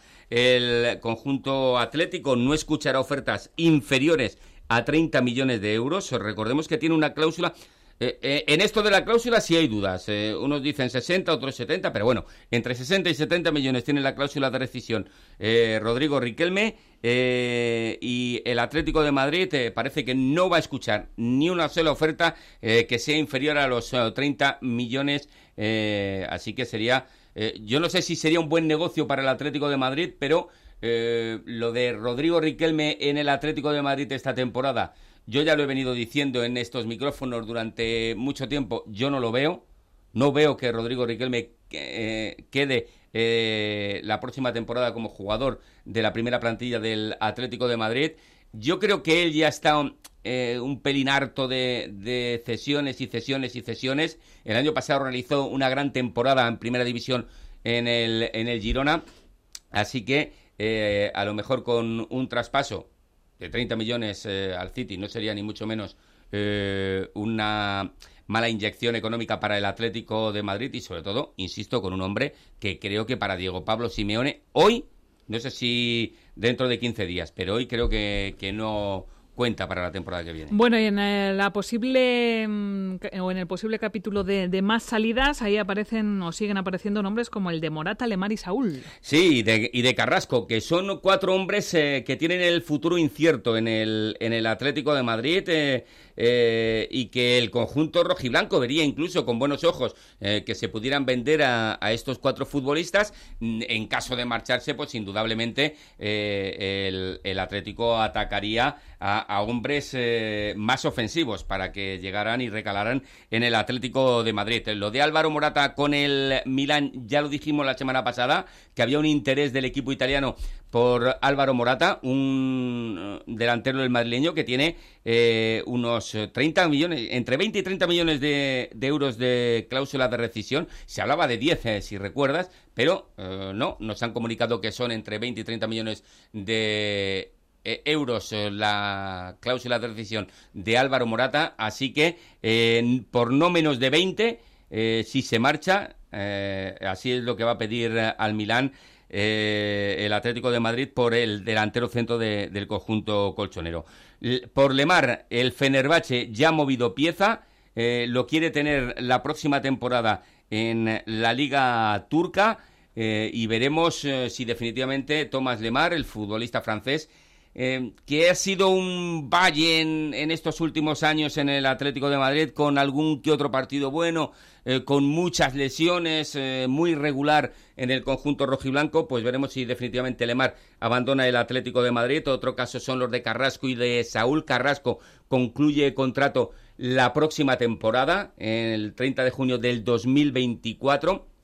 el conjunto atlético no escuchará ofertas inferiores a treinta millones de euros. Recordemos que tiene una cláusula. Eh, eh, en esto de la cláusula sí hay dudas. Eh, unos dicen sesenta, otros setenta, pero bueno, entre sesenta y setenta millones tiene la cláusula de rescisión eh, Rodrigo Riquelme, eh, y el Atlético de Madrid eh, parece que no va a escuchar ni una sola oferta eh, que sea inferior a los uh, treinta millones, eh, así que sería, eh, yo no sé si sería un buen negocio para el Atlético de Madrid, pero eh, lo de Rodrigo Riquelme en el Atlético de Madrid esta temporada, yo ya lo he venido diciendo en estos micrófonos durante mucho tiempo, yo no lo veo, no veo que Rodrigo Riquelme eh, quede eh, la próxima temporada como jugador de la primera plantilla del Atlético de Madrid. Yo creo que él ya está eh, un pelín harto de, de cesiones y cesiones y cesiones. El año pasado realizó una gran temporada en primera división en el, en el Girona, así que eh, a lo mejor con un traspaso de treinta millones eh, al City no sería ni mucho menos eh, una mala inyección económica para el Atlético de Madrid y sobre todo, insisto, con un hombre que creo que para Diego Pablo Simeone hoy, no sé si dentro de quince días, pero hoy creo que, que no cuenta para la temporada que viene. Bueno, y en el, la posible o en el posible capítulo de, de más salidas, ahí aparecen o siguen apareciendo nombres como el de Morata, Lemar y Saúl. Sí, y de, y de Carrasco, que son cuatro hombres eh, que tienen el futuro incierto en el, en el Atlético de Madrid, eh, eh, y que el conjunto rojiblanco vería incluso con buenos ojos eh, que se pudieran vender a, a estos cuatro futbolistas. En caso de marcharse, pues indudablemente eh, el, el Atlético atacaría a, a hombres eh, más ofensivos para que llegaran y recalaran en el Atlético de Madrid. Lo de Álvaro Morata con el Milán, ya lo dijimos la semana pasada, que había un interés del equipo italiano por Álvaro Morata, un delantero del madrileño que tiene eh, unos treinta millones, entre veinte y treinta millones de, de euros de cláusula de rescisión. Se hablaba de diez, eh, si recuerdas, pero eh, no, nos han comunicado que son entre veinte y treinta millones de eh, euros eh, la cláusula de rescisión de Álvaro Morata, así que eh, por no menos de veinte, eh, si se marcha, eh, así es lo que va a pedir al Milán Eh, el Atlético de Madrid por el delantero centro de, del conjunto colchonero. L- por Lemar, el Fenerbahce ya ha movido pieza, eh, lo quiere tener la próxima temporada en la Liga Turca, eh, y veremos eh, si definitivamente Thomas Lemar, el futbolista francés, eh, que ha sido un valle en, en estos últimos años en el Atlético de Madrid, con algún que otro partido bueno, eh, con muchas lesiones, eh, muy regular en el conjunto rojiblanco, pues veremos si definitivamente Lemar abandona el Atlético de Madrid. Otro caso son los de Carrasco y de Saúl. Carrasco concluye contrato la próxima temporada, el treinta de junio del dos mil veinticuatro.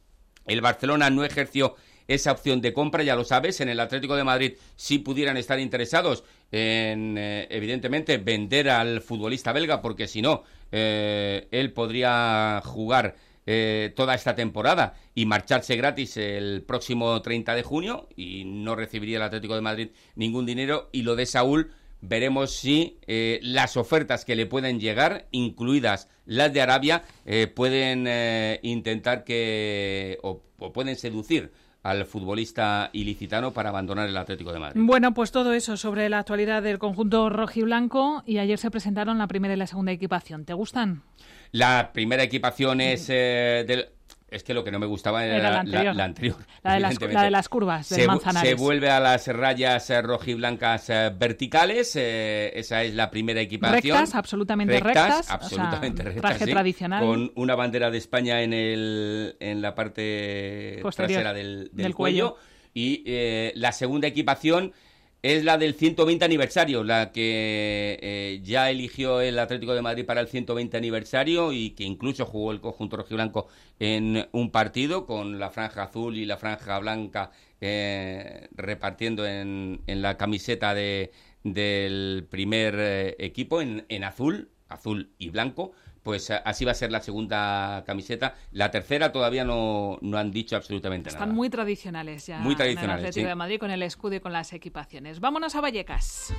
El Barcelona no ejerció esa opción de compra, ya lo sabes. En el Atlético de Madrid sí pudieran estar interesados en, eh, evidentemente, vender al futbolista belga, porque si no, eh, él podría jugar eh, toda esta temporada y marcharse gratis el próximo treinta de junio y no recibiría el Atlético de Madrid ningún dinero. Y lo de Saúl, veremos si eh, las ofertas que le pueden llegar, incluidas las de Arabia, eh, pueden eh, intentar que, o, o pueden seducir al futbolista ilicitano para abandonar el Atlético de Madrid. Bueno, pues todo eso sobre la actualidad del conjunto rojiblanco, y ayer se presentaron la primera y la segunda equipación. ¿Te gustan? La primera equipación es eh, del... Es que lo que no me gustaba era, era la anterior. La, la, anterior, la, de las, la de las curvas del se, Manzanares. Se vuelve a las rayas eh, rojiblancas eh, verticales. Eh, esa es la primera equipación. Rectas, absolutamente rectas. rectas. absolutamente o sea, rectas, traje sí, tradicional. con una bandera de España en, el, en la parte posterior trasera del, del, del cuello. cuello. Y eh, la segunda equipación es la del ciento veinte aniversario, la que eh, ya eligió el Atlético de Madrid para el ciento veinte aniversario y que incluso jugó el conjunto rojiblanco en un partido con la franja azul y la franja blanca eh, repartiendo en, en la camiseta de, del primer eh, equipo en, en azul, azul y blanco. Pues así va a ser la segunda camiseta. La tercera todavía no, no han dicho absolutamente Están nada. Están muy tradicionales ya muy tradicionales, en el Atlético sí. de Madrid, con el escudo y con las equipaciones. Vámonos a Vallecas.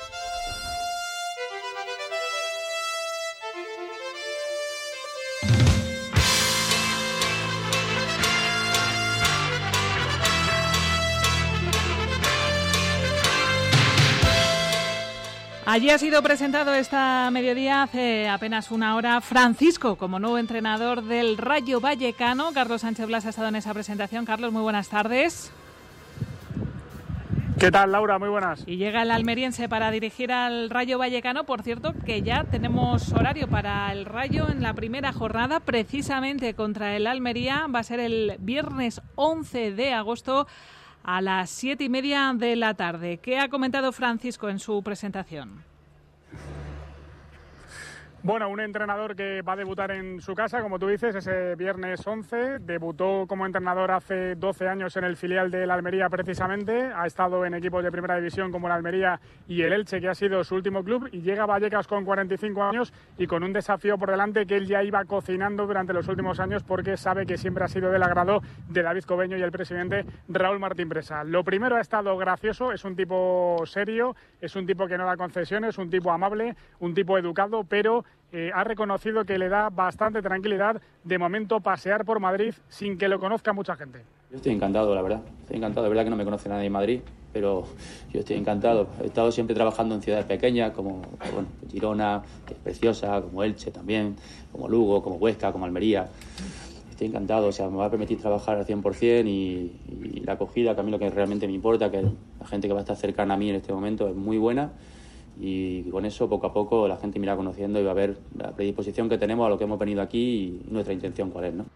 Allí ha sido presentado esta mediodía, hace apenas una hora, Francisco como nuevo entrenador del Rayo Vallecano. Carlos Sánchez Blas ha estado en esa presentación. Carlos, muy buenas tardes. ¿Qué tal, Laura? Muy buenas. Y llega el almeriense para dirigir al Rayo Vallecano. Por cierto, que ya tenemos horario para el Rayo en la primera jornada, precisamente contra el Almería. Va a ser el viernes once de agosto a las siete y media de la tarde. ¿Qué ha comentado Francisco en su presentación? Bueno, un entrenador que va a debutar en su casa, como tú dices, ese viernes once. Debutó como entrenador hace doce años en el filial del Almería precisamente. Ha estado en equipos de primera división como el Almería y el Elche, que ha sido su último club. Y llega a Vallecas con cuarenta y cinco años y con un desafío por delante que él ya iba cocinando durante los últimos años, porque sabe que siempre ha sido del agrado de David Cobeño y el presidente Raúl Martín Presa. Lo primero, ha estado gracioso, es un tipo serio, es un tipo que no da concesiones, un tipo amable, un tipo educado, pero Eh, ha reconocido que le da bastante tranquilidad de momento pasear por Madrid sin que lo conozca mucha gente. Yo estoy encantado, la verdad. Estoy encantado, de verdad que no me conoce nadie en Madrid, pero yo estoy encantado. He estado siempre trabajando en ciudades pequeñas como bueno, Girona, que es preciosa, como Elche también, como Lugo, como Huesca, como Almería. Estoy encantado, o sea, me va a permitir trabajar al cien por ciento y, y la acogida, que a mí lo que realmente me importa, que la gente que va a estar cercana a mí en este momento es muy buena. Y con eso, poco a poco, la gente me irá conociendo y va a ver la predisposición que tenemos a lo que hemos venido aquí y nuestra intención cuál es, ¿no?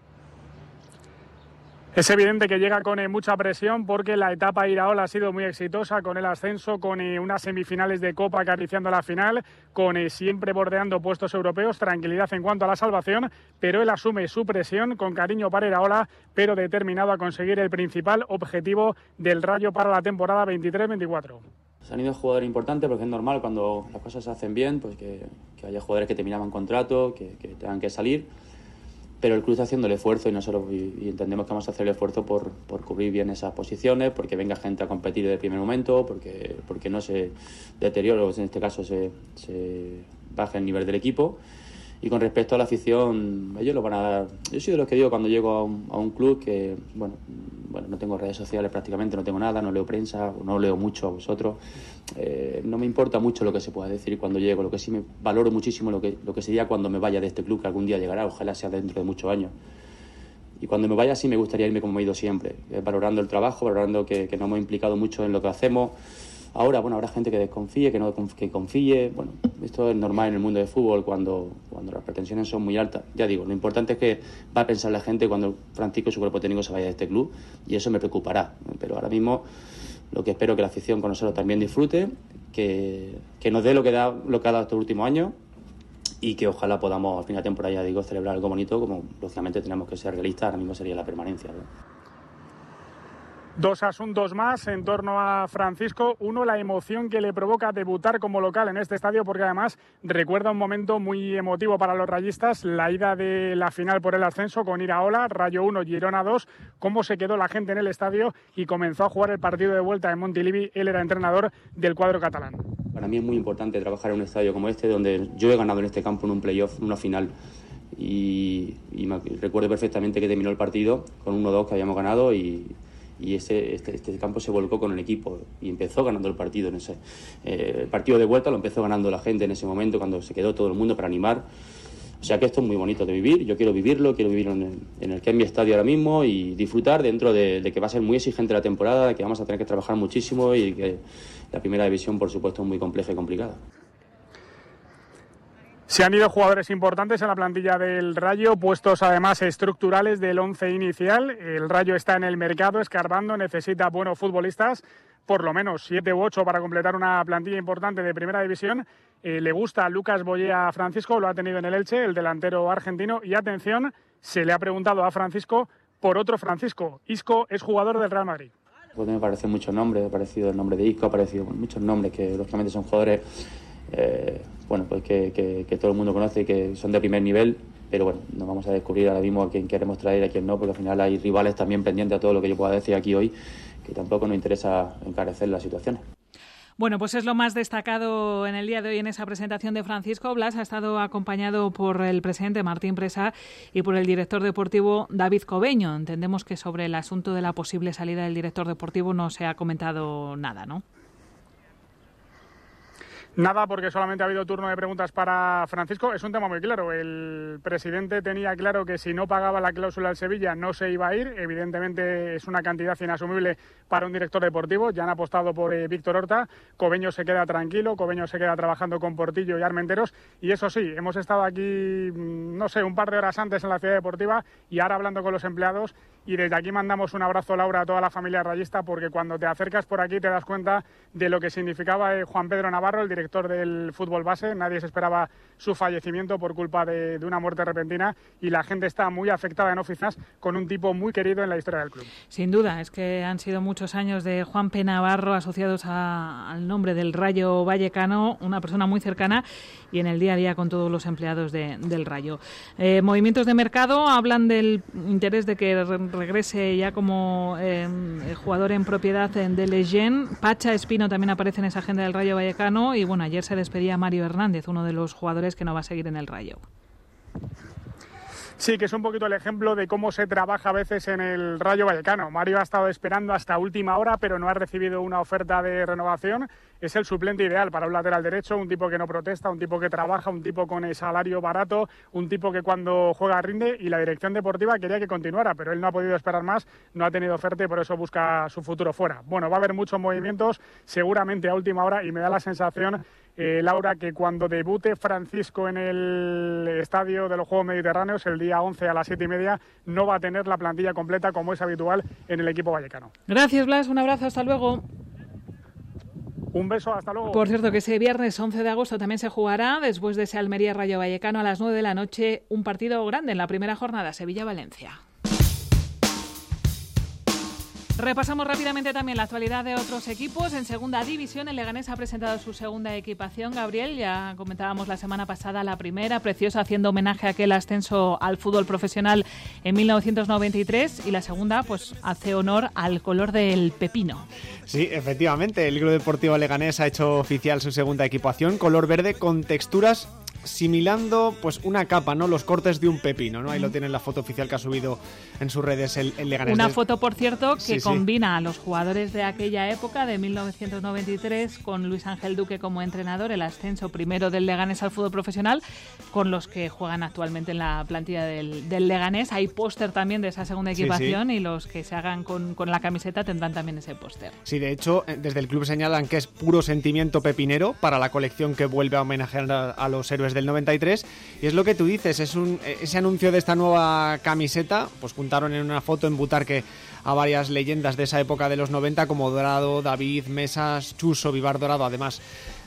Es evidente que llega con eh, mucha presión, porque la etapa Iraola ha sido muy exitosa, con el ascenso, con eh, unas semifinales de Copa acariciando la final, con eh, siempre bordeando puestos europeos, tranquilidad en cuanto a la salvación, pero él asume su presión con cariño para Iraola, pero determinado a conseguir el principal objetivo del Rayo para la temporada veintitrés veinticuatro. Se han ido jugadores importantes, porque es normal cuando las cosas se hacen bien, pues que, que haya jugadores que terminaban contrato, que, que tengan que salir, pero el club está haciendo el esfuerzo y nosotros y, y entendemos que vamos a hacer el esfuerzo por, por cubrir bien esas posiciones, porque venga gente a competir desde el primer momento, porque, porque no se deteriore, en este caso se, se baje el nivel del equipo. Y con respecto a la afición, ellos lo van a dar. Yo soy de los que digo cuando llego a un, a un club que, bueno, bueno, no tengo redes sociales prácticamente, no tengo nada, no leo prensa, no leo mucho a vosotros. Eh, no me importa mucho lo que se pueda decir cuando llego, lo que sí me valoro muchísimo lo que, lo que sería cuando me vaya de este club, que algún día llegará, ojalá sea dentro de muchos años. Y cuando me vaya sí me gustaría irme como me he ido siempre, eh, valorando el trabajo, valorando que, que nos hemos implicado mucho en lo que hacemos. Ahora, bueno, habrá gente que desconfíe, que no que confíe. Bueno, esto es normal en el mundo del fútbol cuando, cuando las pretensiones son muy altas. Ya digo, lo importante es que va a pensar la gente cuando Francisco y su cuerpo técnico se vaya de este club, y eso me preocupará. Pero ahora mismo lo que espero es que la afición con nosotros también disfrute, que, que nos dé lo que, da, lo que ha dado estos últimos años, y que ojalá podamos al fin de temporada, ya digo, celebrar algo bonito, como lógicamente tenemos que ser realistas, ahora mismo sería la permanencia, ¿no? Dos asuntos más en torno a Francisco. Uno, la emoción que le provoca debutar como local en este estadio, porque además recuerda un momento muy emotivo para los rayistas, la ida de la final por el ascenso con Iraola, Rayo uno, Girona dos, cómo se quedó la gente en el estadio y comenzó a jugar el partido de vuelta en Montilivi. Él era entrenador del cuadro catalán. Para mí es muy importante trabajar en un estadio como este, donde yo he ganado en este campo en un playoff, en una final. Y, y me recuerdo perfectamente que terminó el partido con uno dos que habíamos ganado y... y ese, este, este campo se volcó con el equipo y empezó ganando el partido. En ese, eh, el partido de vuelta lo empezó ganando la gente en ese momento, cuando se quedó todo el mundo para animar. O sea que esto es muy bonito de vivir, yo quiero vivirlo, quiero vivirlo en el, en el que es mi estadio ahora mismo y disfrutar dentro de, de que va a ser muy exigente la temporada, de que vamos a tener que trabajar muchísimo y que la primera división, por supuesto, es muy compleja y complicada. Se han ido jugadores importantes en la plantilla del Rayo, puestos además estructurales del once inicial. El Rayo está en el mercado escarbando, necesita buenos futbolistas, por lo menos siete u ocho para completar una plantilla importante de primera división. Eh, le gusta a Lucas Boyé a Francisco, lo ha tenido en el Elche, el delantero argentino. Y atención, se le ha preguntado a Francisco por otro Francisco. Isco es jugador del Real Madrid. Pues me parecen muchos nombres, ha aparecido el nombre de Isco, ha aparecido muchos nombres que lógicamente son jugadores... Eh, bueno, pues que, que, que todo el mundo conoce y que son de primer nivel, pero bueno, nos vamos a descubrir ahora mismo a quién queremos traer y a quién no, porque al final hay rivales también pendientes a todo lo que yo pueda decir aquí hoy, que tampoco nos interesa encarecer las situaciones. Bueno, pues es lo más destacado en el día de hoy en esa presentación de Francisco. Blas ha estado acompañado por el presidente Martín Presa y por el director deportivo David Cobeño. Entendemos que sobre el asunto de la posible salida del director deportivo no se ha comentado nada, ¿no? Nada, porque solamente ha habido turno de preguntas para Francisco. Es un tema muy claro. El presidente tenía claro que si no pagaba la cláusula al Sevilla no se iba a ir. Evidentemente es una cantidad inasumible para un director deportivo. Ya han apostado por eh, Víctor Horta. Cobeño se queda tranquilo, Cobeño se queda trabajando con Portillo y Armenteros. Y eso sí, hemos estado aquí, no sé, un par de horas antes en la ciudad deportiva y ahora hablando con los empleados. Y desde aquí mandamos un abrazo, Laura, a toda la familia rayista, porque cuando te acercas por aquí te das cuenta de lo que significaba eh, Juan Pedro Navarro, el director del fútbol base. Nadie se esperaba su fallecimiento por culpa de, de una muerte repentina y la gente está muy afectada en oficinas con un tipo muy querido en la historia del club. Sin duda, es que han sido muchos años de Juan P. Navarro asociados a, al nombre del Rayo Vallecano, una persona muy cercana y en el día a día con todos los empleados de, del Rayo. Eh, movimientos de mercado hablan del interés de que re- regrese ya como eh, jugador en propiedad de Leyen. Pacha Espino también aparece en esa agenda del Rayo Vallecano y bueno, ayer se despedía Mario Hernández, uno de los jugadores que no va a seguir en el Rayo. Sí, que es un poquito el ejemplo de cómo se trabaja a veces en el Rayo Vallecano. Mario ha estado esperando hasta última hora, pero no ha recibido una oferta de renovación. Es el suplente ideal para un lateral derecho, un tipo que no protesta, un tipo que trabaja, un tipo con el salario barato, un tipo que cuando juega rinde, y la dirección deportiva quería que continuara, pero él no ha podido esperar más, no ha tenido oferta y por eso busca su futuro fuera. Bueno, va a haber muchos movimientos, seguramente a última hora, y me da la sensación, eh, Laura, que cuando debute Francisco en el estadio de los Juegos Mediterráneos, el día once a las siete y media, no va a tener la plantilla completa como es habitual en el equipo vallecano. Gracias, Blas, un abrazo, hasta luego. Un beso, hasta luego. Por cierto, que ese viernes once de agosto también se jugará, después de ese Almería Rayo Vallecano a las nueve de la noche, un partido grande en la primera jornada, Sevilla-Valencia. Repasamos rápidamente también la actualidad de otros equipos. En segunda división, el Leganés ha presentado su segunda equipación. Gabriel, ya comentábamos la semana pasada la primera, preciosa, haciendo homenaje a aquel ascenso al fútbol profesional en mil novecientos noventa y tres. Y la segunda, pues, hace honor al color del pepino. Sí, efectivamente, el Club Deportivo Leganés ha hecho oficial su segunda equipación, color verde con texturas similando pues una capa, ¿no? Los cortes de un pepino, ¿no? Ahí lo tienen la foto oficial que ha subido en sus redes el, el Leganés. Una foto, por cierto, que sí, combina sí. a los jugadores de aquella época, de mil novecientos noventa y tres, con Luis Ángel Duque como entrenador, el ascenso primero del Leganés al fútbol profesional, con los que juegan actualmente en la plantilla del, del Leganés. Hay póster también de esa segunda equipación, sí, sí. Y los que se hagan con, con la camiseta tendrán también ese póster. Sí, de hecho, desde el club señalan que es puro sentimiento pepinero para la colección que vuelve a homenajear a, a los héroes del noventa y tres, y es lo que tú dices, es un ese anuncio de esta nueva camiseta, pues juntaron en una foto en Butarque a varias leyendas de esa época de los noventa como Dorado, David, Mesas, Chuso, Vivar Dorado, además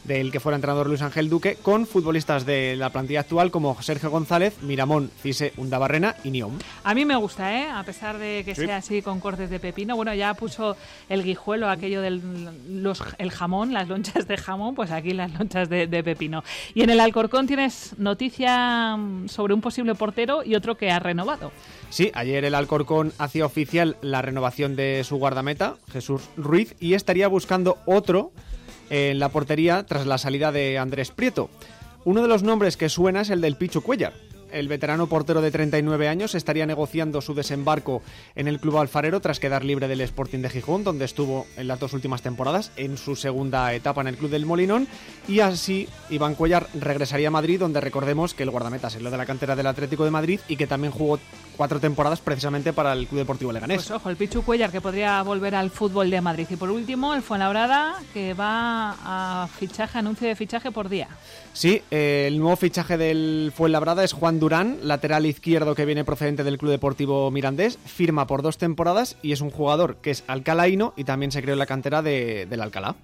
del que fuera entrenador Luis Ángel Duque, con futbolistas de la plantilla actual como Sergio González, Miramón, Cise, Undabarrena y Niom. A mí me gusta, ¿eh? A pesar de que Sí. sea así con cortes de pepino. Bueno, ya puso el guijuelo, aquello del los, el jamón, las lonchas de jamón, pues aquí las lonchas de, de pepino. Y en el Alcorcón tienes noticia sobre un posible portero y otro que ha renovado. Sí, ayer el Alcorcón hacía oficial la renovación de su guardameta, Jesús Ruiz, y estaría buscando otro en la portería tras la salida de Andrés Prieto. Uno de los nombres que suena es el del Pichu Cuellar. El veterano portero de treinta y nueve años estaría negociando su desembarco en el club alfarero tras quedar libre del Sporting de Gijón, donde estuvo en las dos últimas temporadas, en su segunda etapa en el club del Molinón, y así Iván Cuellar regresaría a Madrid, donde recordemos que el guardameta salió de la cantera del Atlético de Madrid y que también jugó cuatro temporadas precisamente para el Club Deportivo Leganés. Pues ojo, el Pichu Cuellar, que podría volver al fútbol de Madrid. Y por último, el Fuenlabrada, que va a fichaje, anuncio de fichaje por día. Sí, eh, el nuevo fichaje del Fuenlabrada es Juan Durán, lateral izquierdo que viene procedente del Club Deportivo Mirandés, firma por dos temporadas y es un jugador que es alcalaíno y también se creó en la cantera de, del Alcalá.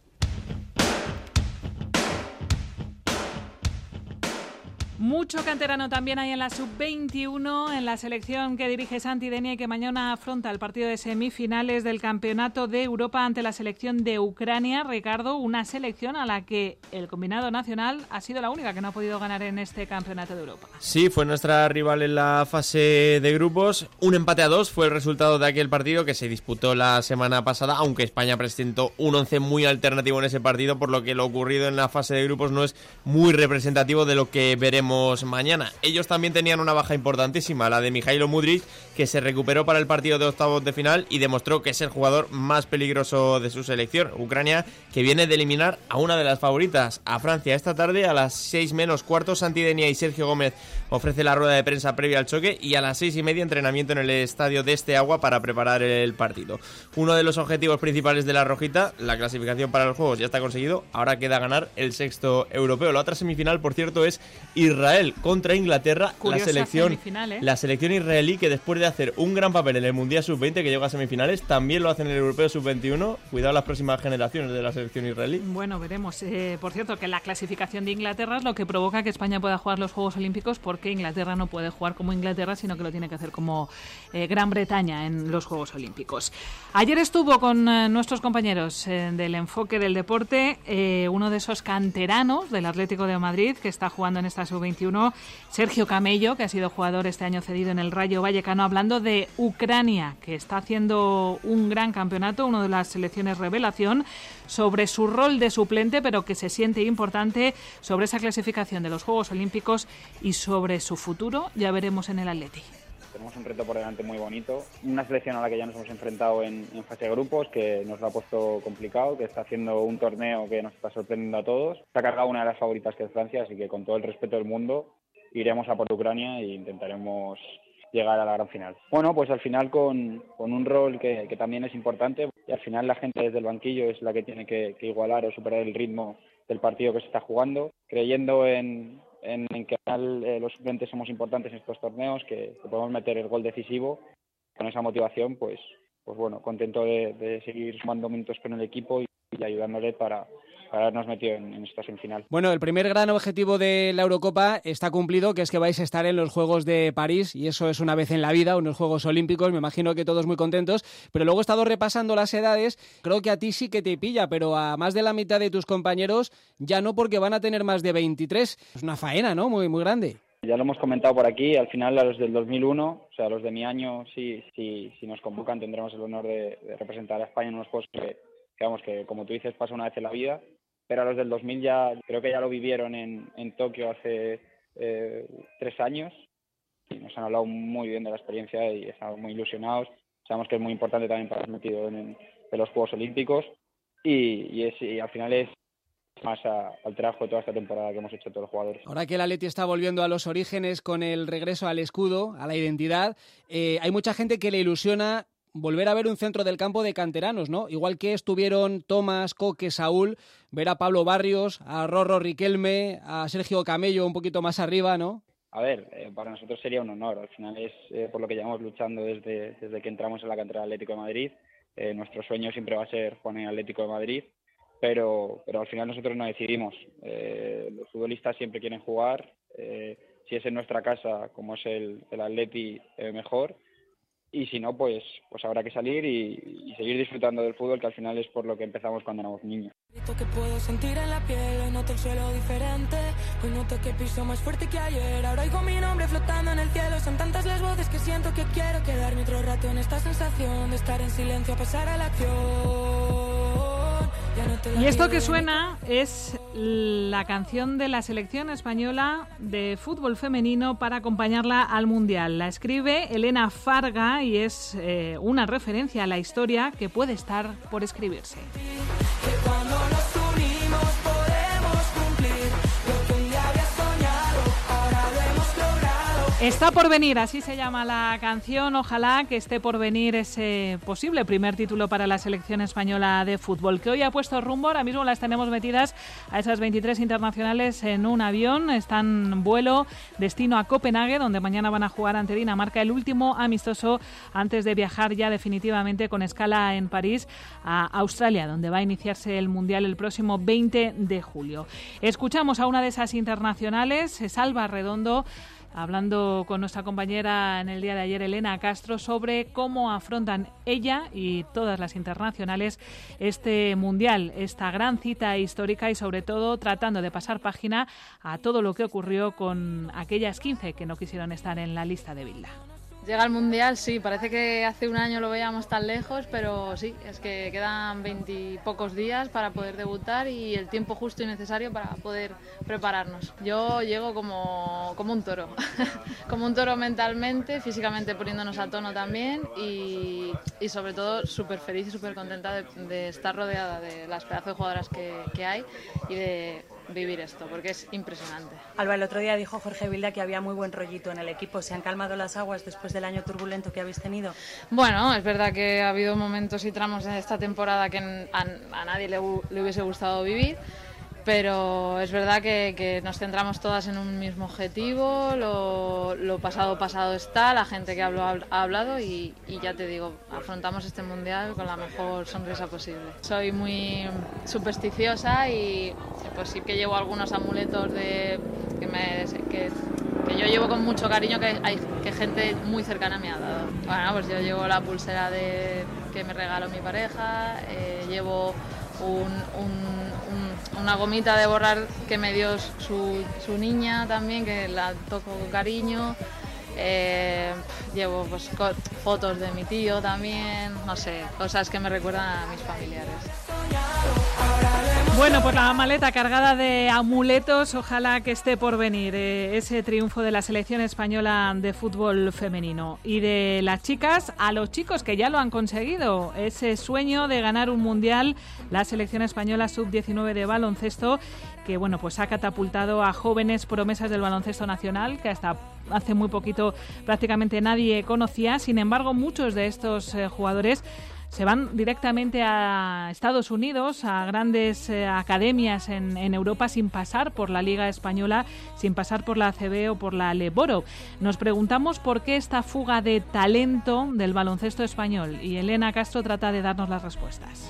Mucho canterano también hay en la sub veintiuno, en la selección que dirige Santi Denia y que mañana afronta el partido de semifinales del Campeonato de Europa ante la selección de Ucrania. Ricardo, una selección a la que el combinado nacional ha sido la única que no ha podido ganar en este Campeonato de Europa. Sí, fue nuestra rival en la fase de grupos. Un empate a dos fue el resultado de aquel partido que se disputó la semana pasada, aunque España presentó un once muy alternativo en ese partido, por lo que lo ocurrido en la fase de grupos no es muy representativo de lo que veremos mañana. Ellos también tenían una baja importantísima, la de Mijailo Mudryk, que se recuperó para el partido de octavos de final y demostró que es el jugador más peligroso de su selección. Ucrania, que viene de eliminar a una de las favoritas, a Francia. Esta tarde a las seis menos cuarto, Santi Denia y Sergio Gómez ofrece la rueda de prensa previa al choque y a las seis y media entrenamiento en el estadio de Esteagua para preparar el partido. Uno de los objetivos principales de la Rojita, la clasificación para los Juegos, ya está conseguido. Ahora queda ganar el sexto europeo. La otra semifinal, por cierto, es Israel contra Inglaterra. Curiosa la selección semifinal, ¿eh? La selección israelí, que después de hacer un gran papel en el Mundial sub veinte, que llega a semifinales, también lo hace en el Europeo sub veintiuno. Cuidado las próximas generaciones de la selección israelí. Bueno, veremos. Eh, por cierto, que la clasificación de Inglaterra es lo que provoca que España pueda jugar los Juegos Olímpicos, porque Inglaterra no puede jugar como Inglaterra, sino que lo tiene que hacer como eh, Gran Bretaña en los Juegos Olímpicos. Ayer estuvo con eh, nuestros compañeros eh, del Enfoque del Deporte eh, uno de esos canteranos del Atlético de Madrid que está jugando en esta sub veintiuno, Sergio Camello, que ha sido jugador este año cedido en el Rayo Vallecano, hablando de Ucrania, que está haciendo un gran campeonato, una de las selecciones revelación, sobre su rol de suplente, pero que se siente importante, sobre esa clasificación de los Juegos Olímpicos y sobre su futuro. Ya veremos en el Atleti. Tenemos un reto por delante muy bonito, una selección a la que ya nos hemos enfrentado en, en fase de grupos, que nos lo ha puesto complicado, que está haciendo un torneo que nos está sorprendiendo a todos. Se ha cargado una de las favoritas, que es Francia, así que con todo el respeto del mundo iremos a por Ucrania e intentaremos llegar a la gran final. Bueno, pues al final con, con un rol que, que también es importante, y al final la gente desde el banquillo es la que tiene que, que igualar o superar el ritmo del partido que se está jugando, creyendo en, en, en que al final eh, los suplentes somos importantes en estos torneos, que, que podemos meter el gol decisivo. Con esa motivación, pues, pues bueno, contento de, de seguir sumando minutos con el equipo y, y ayudándole para, para habernos metido en, en esta semifinal. Bueno, el primer gran objetivo de la Eurocopa está cumplido, que es que vais a estar en los Juegos de París, y eso es una vez en la vida, unos Juegos Olímpicos, me imagino que todos muy contentos, pero luego he estado repasando las edades, creo que a ti sí que te pilla, pero a más de la mitad de tus compañeros ya no, porque van a tener más de veintitrés. Es una faena, ¿no? Muy, muy grande. Ya lo hemos comentado por aquí, al final a los del dos mil uno, o sea, a los de mi año, sí, sí, si nos convocan tendremos el honor de, de representar a España en unos juegos que, digamos que, como tú dices, pasa una vez en la vida, pero a los del dos mil ya, creo que ya lo vivieron en, en Tokio hace eh, tres años, y nos han hablado muy bien de la experiencia y estamos muy ilusionados. Sabemos que es muy importante también para haber metido en, en los Juegos Olímpicos, y, y, es, y al final es más a, al trabajo de toda esta temporada que hemos hecho todos los jugadores. Ahora que el Atleti está volviendo a los orígenes con el regreso al escudo, a la identidad, eh, hay mucha gente que le ilusiona volver a ver un centro del campo de canteranos, ¿no? Igual que estuvieron Tomás, Coque, Saúl, ver a Pablo Barrios, a Rorro Riquelme, a Sergio Camello un poquito más arriba, ¿no? A ver, eh, para nosotros sería un honor. Al final es eh, por lo que llevamos luchando desde, desde que entramos en la cantera del Atlético de Madrid. Eh, nuestro sueño siempre va a ser jugar en el Atlético de Madrid. pero, pero al final nosotros no decidimos. Eh, los futbolistas siempre quieren jugar, eh, si es en nuestra casa, como es el, el Atleti, eh, mejor, y si no, pues, pues habrá que salir y, y seguir disfrutando del fútbol, que al final es por lo que empezamos cuando éramos niños. Que puedo sentir en la piel, hoy noto el suelo diferente, hoy noto que piso más fuerte que ayer, ahora oigo mi nombre flotando en el cielo, son tantas las voces que siento que quiero quedarme otro rato en esta sensación de estar en silencio a pasar a la acción. Y esto que suena es la canción de la selección española de fútbol femenino para acompañarla al Mundial. La escribe Elena Farga y es eh, una referencia a la historia que puede estar por escribirse. Cuando nos unimos podemos cumplir lo que un día había soñado, ahora lo hemos logrado. Está por venir, así se llama la canción. Ojalá que esté por venir ese posible primer título para la selección española de fútbol, que hoy ha puesto rumbo. Ahora mismo las tenemos metidas a esas veintitrés internacionales en un avión. Están en vuelo destino a Copenhague, donde mañana van a jugar ante Dinamarca el último amistoso antes de viajar ya definitivamente con escala en París a Australia, donde va a iniciarse el Mundial el próximo veinte de julio. Escuchamos a una de esas internacionales, Salva Redondo, hablando con nuestra compañera en el día de ayer, Elena Castro, sobre cómo afrontan ella y todas las internacionales este Mundial, esta gran cita histórica y sobre todo tratando de pasar página a todo lo que ocurrió con aquellas quince que no quisieron estar en la lista de Bilda. Llega el Mundial, sí, parece que hace un año lo veíamos tan lejos, pero sí, es que quedan veintipocos días para poder debutar y el tiempo justo y necesario para poder prepararnos. Yo llego como, como un toro, como un toro mentalmente, físicamente poniéndonos a tono también y, y sobre todo súper feliz y súper contenta de, de estar rodeada de las pedazos de jugadoras que, que hay y de vivir esto, porque es impresionante. Alba, el otro día dijo Jorge Vilda que había muy buen rollito en el equipo. ¿Se han calmado las aguas después del año turbulento que habéis tenido? Bueno, es verdad que ha habido momentos y tramos en esta temporada que a, a nadie le, le hubiese gustado vivir, pero es verdad que, que nos centramos todas en un mismo objetivo, lo, lo pasado pasado está, la gente que habló ha hablado y, y ya te digo, afrontamos este Mundial con la mejor sonrisa posible. Soy muy supersticiosa y pues sí que llevo algunos amuletos de que, me, que, que yo llevo con mucho cariño, que hay que gente muy cercana me ha dado. Bueno, pues yo llevo la pulsera de, que me regaló mi pareja, eh, llevo un, un, un, una gomita de borrar que me dio su, su niña también, que la toco con cariño. Eh, llevo pues, fotos de mi tío también, no sé, cosas que me recuerdan a mis familiares. Bueno, pues la maleta cargada de amuletos, ojalá que esté por venir eh, ese triunfo de la selección española de fútbol femenino. Y de las chicas a los chicos que ya lo han conseguido, ese sueño de ganar un mundial, la selección española sub diecinueve de baloncesto, que bueno, pues ha catapultado a jóvenes promesas del baloncesto nacional, que hasta hace muy poquito prácticamente nadie conocía. Sin embargo, muchos de estos eh, jugadores se van directamente a Estados Unidos, a grandes eh, academias en, en Europa, sin pasar por la Liga Española, sin pasar por la A C B o por la Leboro. Nos preguntamos por qué esta fuga de talento del baloncesto español y Elena Castro trata de darnos las respuestas.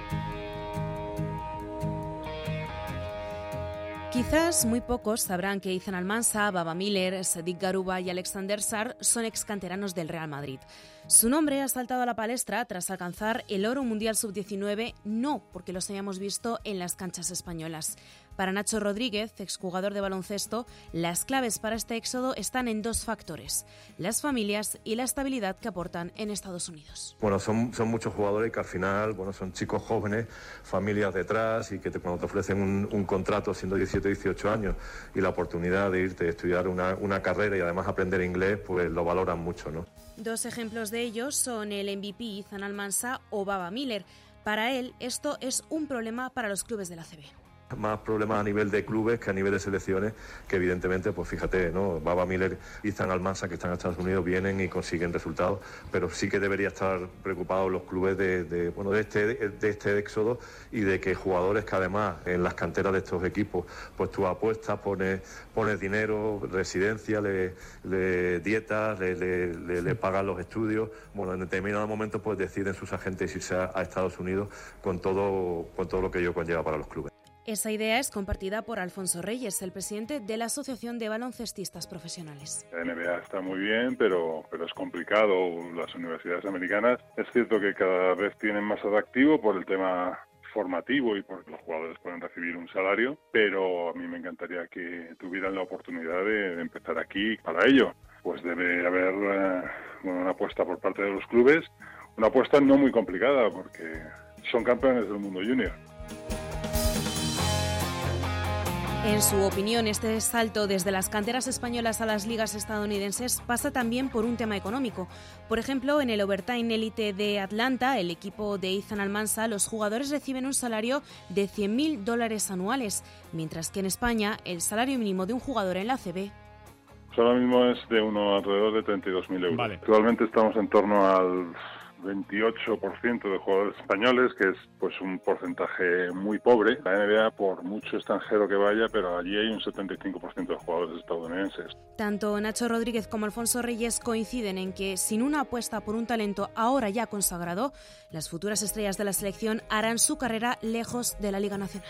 Quizás muy pocos sabrán que Ethan Almansa, Baba Miller, Sadiq Garuba y Alexander Sarr son excanteranos del Real Madrid. Su nombre ha saltado a la palestra tras alcanzar el oro mundial sub diecinueve, no porque los hayamos visto en las canchas españolas. Para Nacho Rodríguez, exjugador de baloncesto, las claves para este éxodo están en dos factores: las familias y la estabilidad que aportan en Estados Unidos. Bueno, son, son muchos jugadores que al final, bueno, son chicos jóvenes, familias detrás, y que te, cuando te ofrecen un, un contrato siendo diecisiete, dieciocho años y la oportunidad de irte a estudiar una, una carrera y además aprender inglés, pues lo valoran mucho, ¿no? Dos ejemplos de ellos son el M V P Ethan Almansa o Baba Miller. Para él, esto es un problema para los clubes de la A C B. más problemas a nivel de clubes que a nivel de selecciones, que evidentemente, pues fíjate, ¿no? Baba Miller y Ethan Almansa, que están en Estados Unidos, vienen y consiguen resultados, pero sí que debería estar preocupados los clubes de, de, bueno, de este, de este éxodo y de que jugadores que además en las canteras de estos equipos, pues tú apuestas, pones, pones dinero, residencia, le, le dietas, le, le, le, le pagan los estudios, bueno, en determinado momento pues deciden sus agentes irse a, a Estados Unidos con todo, con todo lo que ello conlleva para los clubes. Esa idea es compartida por Alfonso Reyes, el presidente de la Asociación de Baloncestistas Profesionales. La N B A está muy bien, pero, pero es complicado. Las universidades americanas es cierto que cada vez tienen más atractivo por el tema formativo y porque los jugadores pueden recibir un salario, pero a mí me encantaría que tuvieran la oportunidad de, de empezar aquí. Para ello, pues debe haber eh, bueno, una apuesta por parte de los clubes, una apuesta no muy complicada porque son campeones del mundo junior. En su opinión, este salto desde las canteras españolas a las ligas estadounidenses pasa también por un tema económico. Por ejemplo, en el Overtime Elite de Atlanta, el equipo de Ethan Almansa, los jugadores reciben un salario de cien mil dólares anuales, mientras que en España el salario mínimo de un jugador en la A C B ahora mismo es de uno alrededor de treinta y dos mil euros. Vale. Actualmente estamos en torno al veintiocho por ciento de jugadores españoles, que es pues un porcentaje muy pobre. La N B A, por mucho extranjero que vaya, pero allí hay un setenta y cinco por ciento de jugadores estadounidenses. Tanto Nacho Rodríguez como Alfonso Reyes coinciden en que sin una apuesta por un talento ahora ya consagrado, las futuras estrellas de la selección harán su carrera lejos de la Liga Nacional.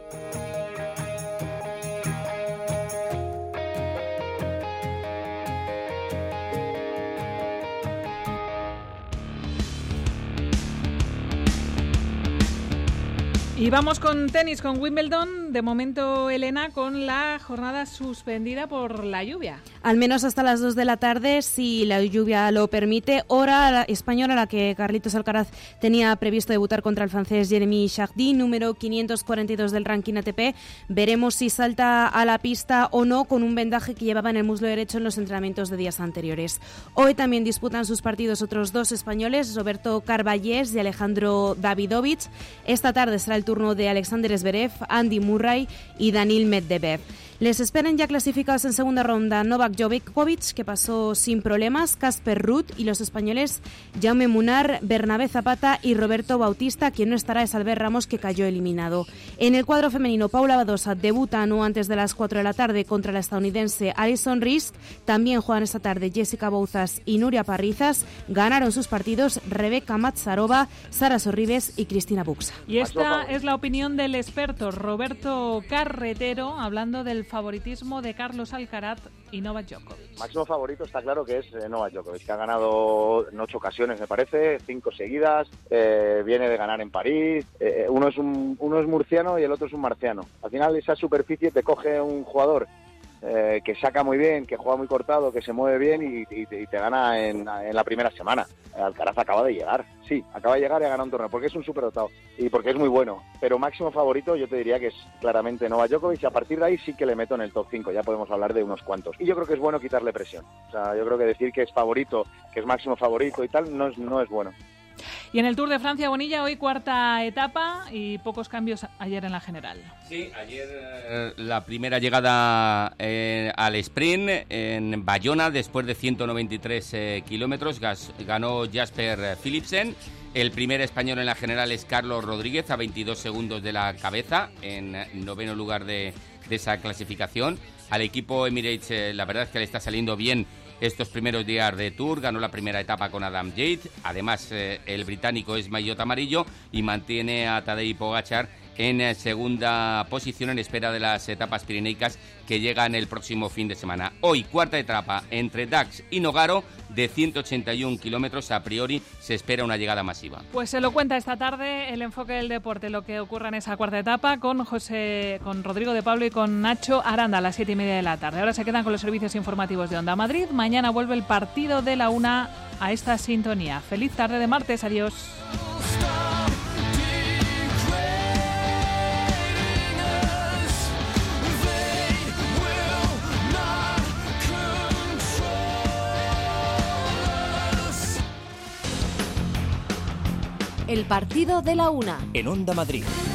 Y vamos con tenis, con Wimbledon. De momento, Elena, con la jornada suspendida por la lluvia. Al menos hasta las dos de la tarde, si la lluvia lo permite. Hora española a la que Carlitos Alcaraz tenía previsto debutar contra el francés Jeremy Chardy, número quinientos cuarenta y dos del ranking A T P. Veremos si salta a la pista o no con un vendaje que llevaba en el muslo derecho en los entrenamientos de días anteriores. Hoy también disputan sus partidos otros dos españoles, Roberto Carballés y Alejandro Davidovich. Esta tarde será el turno de Alexander Zverev, Andy Murray y Daniil Medvedev. Les esperan ya clasificados en segunda ronda Novak Djokovic, que pasó sin problemas, Casper Ruud y los españoles Jaume Munar, Bernabé Zapata y Roberto Bautista. Quien no estará es Albert Ramos, que cayó eliminado. En el cuadro femenino, Paula Badosa debuta no antes de las cuatro de la tarde contra la estadounidense Alison Risk. También juegan esta tarde Jessica Bouzas y Nuria Parrizas. Ganaron sus partidos Rebeca Matsarova, Sara Sorribes y Cristina Buxa. Y esta es la opinión del experto Roberto Carretero, hablando del favoritismo de Carlos Alcaraz y Novak Djokovic. Máximo favorito está claro que es eh, Novak Djokovic, que ha ganado en ocho ocasiones, me parece, cinco seguidas, eh, viene de ganar en París, eh, uno es un, uno es murciano y el otro es un marciano. Al final esa superficie te coge un jugador eh, que saca muy bien, que juega muy cortado, que se mueve bien y, y, y te gana en, en la primera semana. Alcaraz acaba de llegar, sí, acaba de llegar y ha ganado un torneo, porque es un superdotado y porque es muy bueno, pero máximo favorito yo te diría que es claramente Novak Djokovic, y a partir de ahí sí que le meto en el top cinco, ya podemos hablar de unos cuantos, y yo creo que es bueno quitarle presión, o sea, yo creo que decir que es favorito, que es máximo favorito y tal, no es, no es bueno. Y en el Tour de Francia, Bonilla, hoy cuarta etapa y pocos cambios ayer en la general. Sí, ayer eh, la primera llegada eh, al sprint en Bayona, después de ciento noventa y tres eh, kilómetros, gas, ganó Jasper Philipsen. El primer español en la general es Carlos Rodríguez, a veintidós segundos de la cabeza, en noveno lugar de, de esa clasificación. Al equipo Emirates, eh, la verdad es que le está saliendo bien estos primeros días de Tour. Ganó la primera etapa con Adam Yates. Además, eh, el británico es maillot amarillo y mantiene a Tadej Pogačar en eh, segunda posición en espera de las etapas pireneicas que llegan el próximo fin de semana. Hoy, cuarta etapa entre Dax y Nogaro de ciento ochenta y uno kilómetros. A priori se espera una llegada masiva. Pues se lo cuenta esta tarde el enfoque del deporte, lo que ocurra en esa cuarta etapa, con José, con Rodrigo de Pablo y con Nacho Aranda a las siete y media de la tarde. Ahora se quedan con los servicios informativos de Onda Madrid. Mañana vuelve el partido de la una a esta sintonía. Feliz tarde de martes. Adiós. El partido de la una. En Onda Madrid.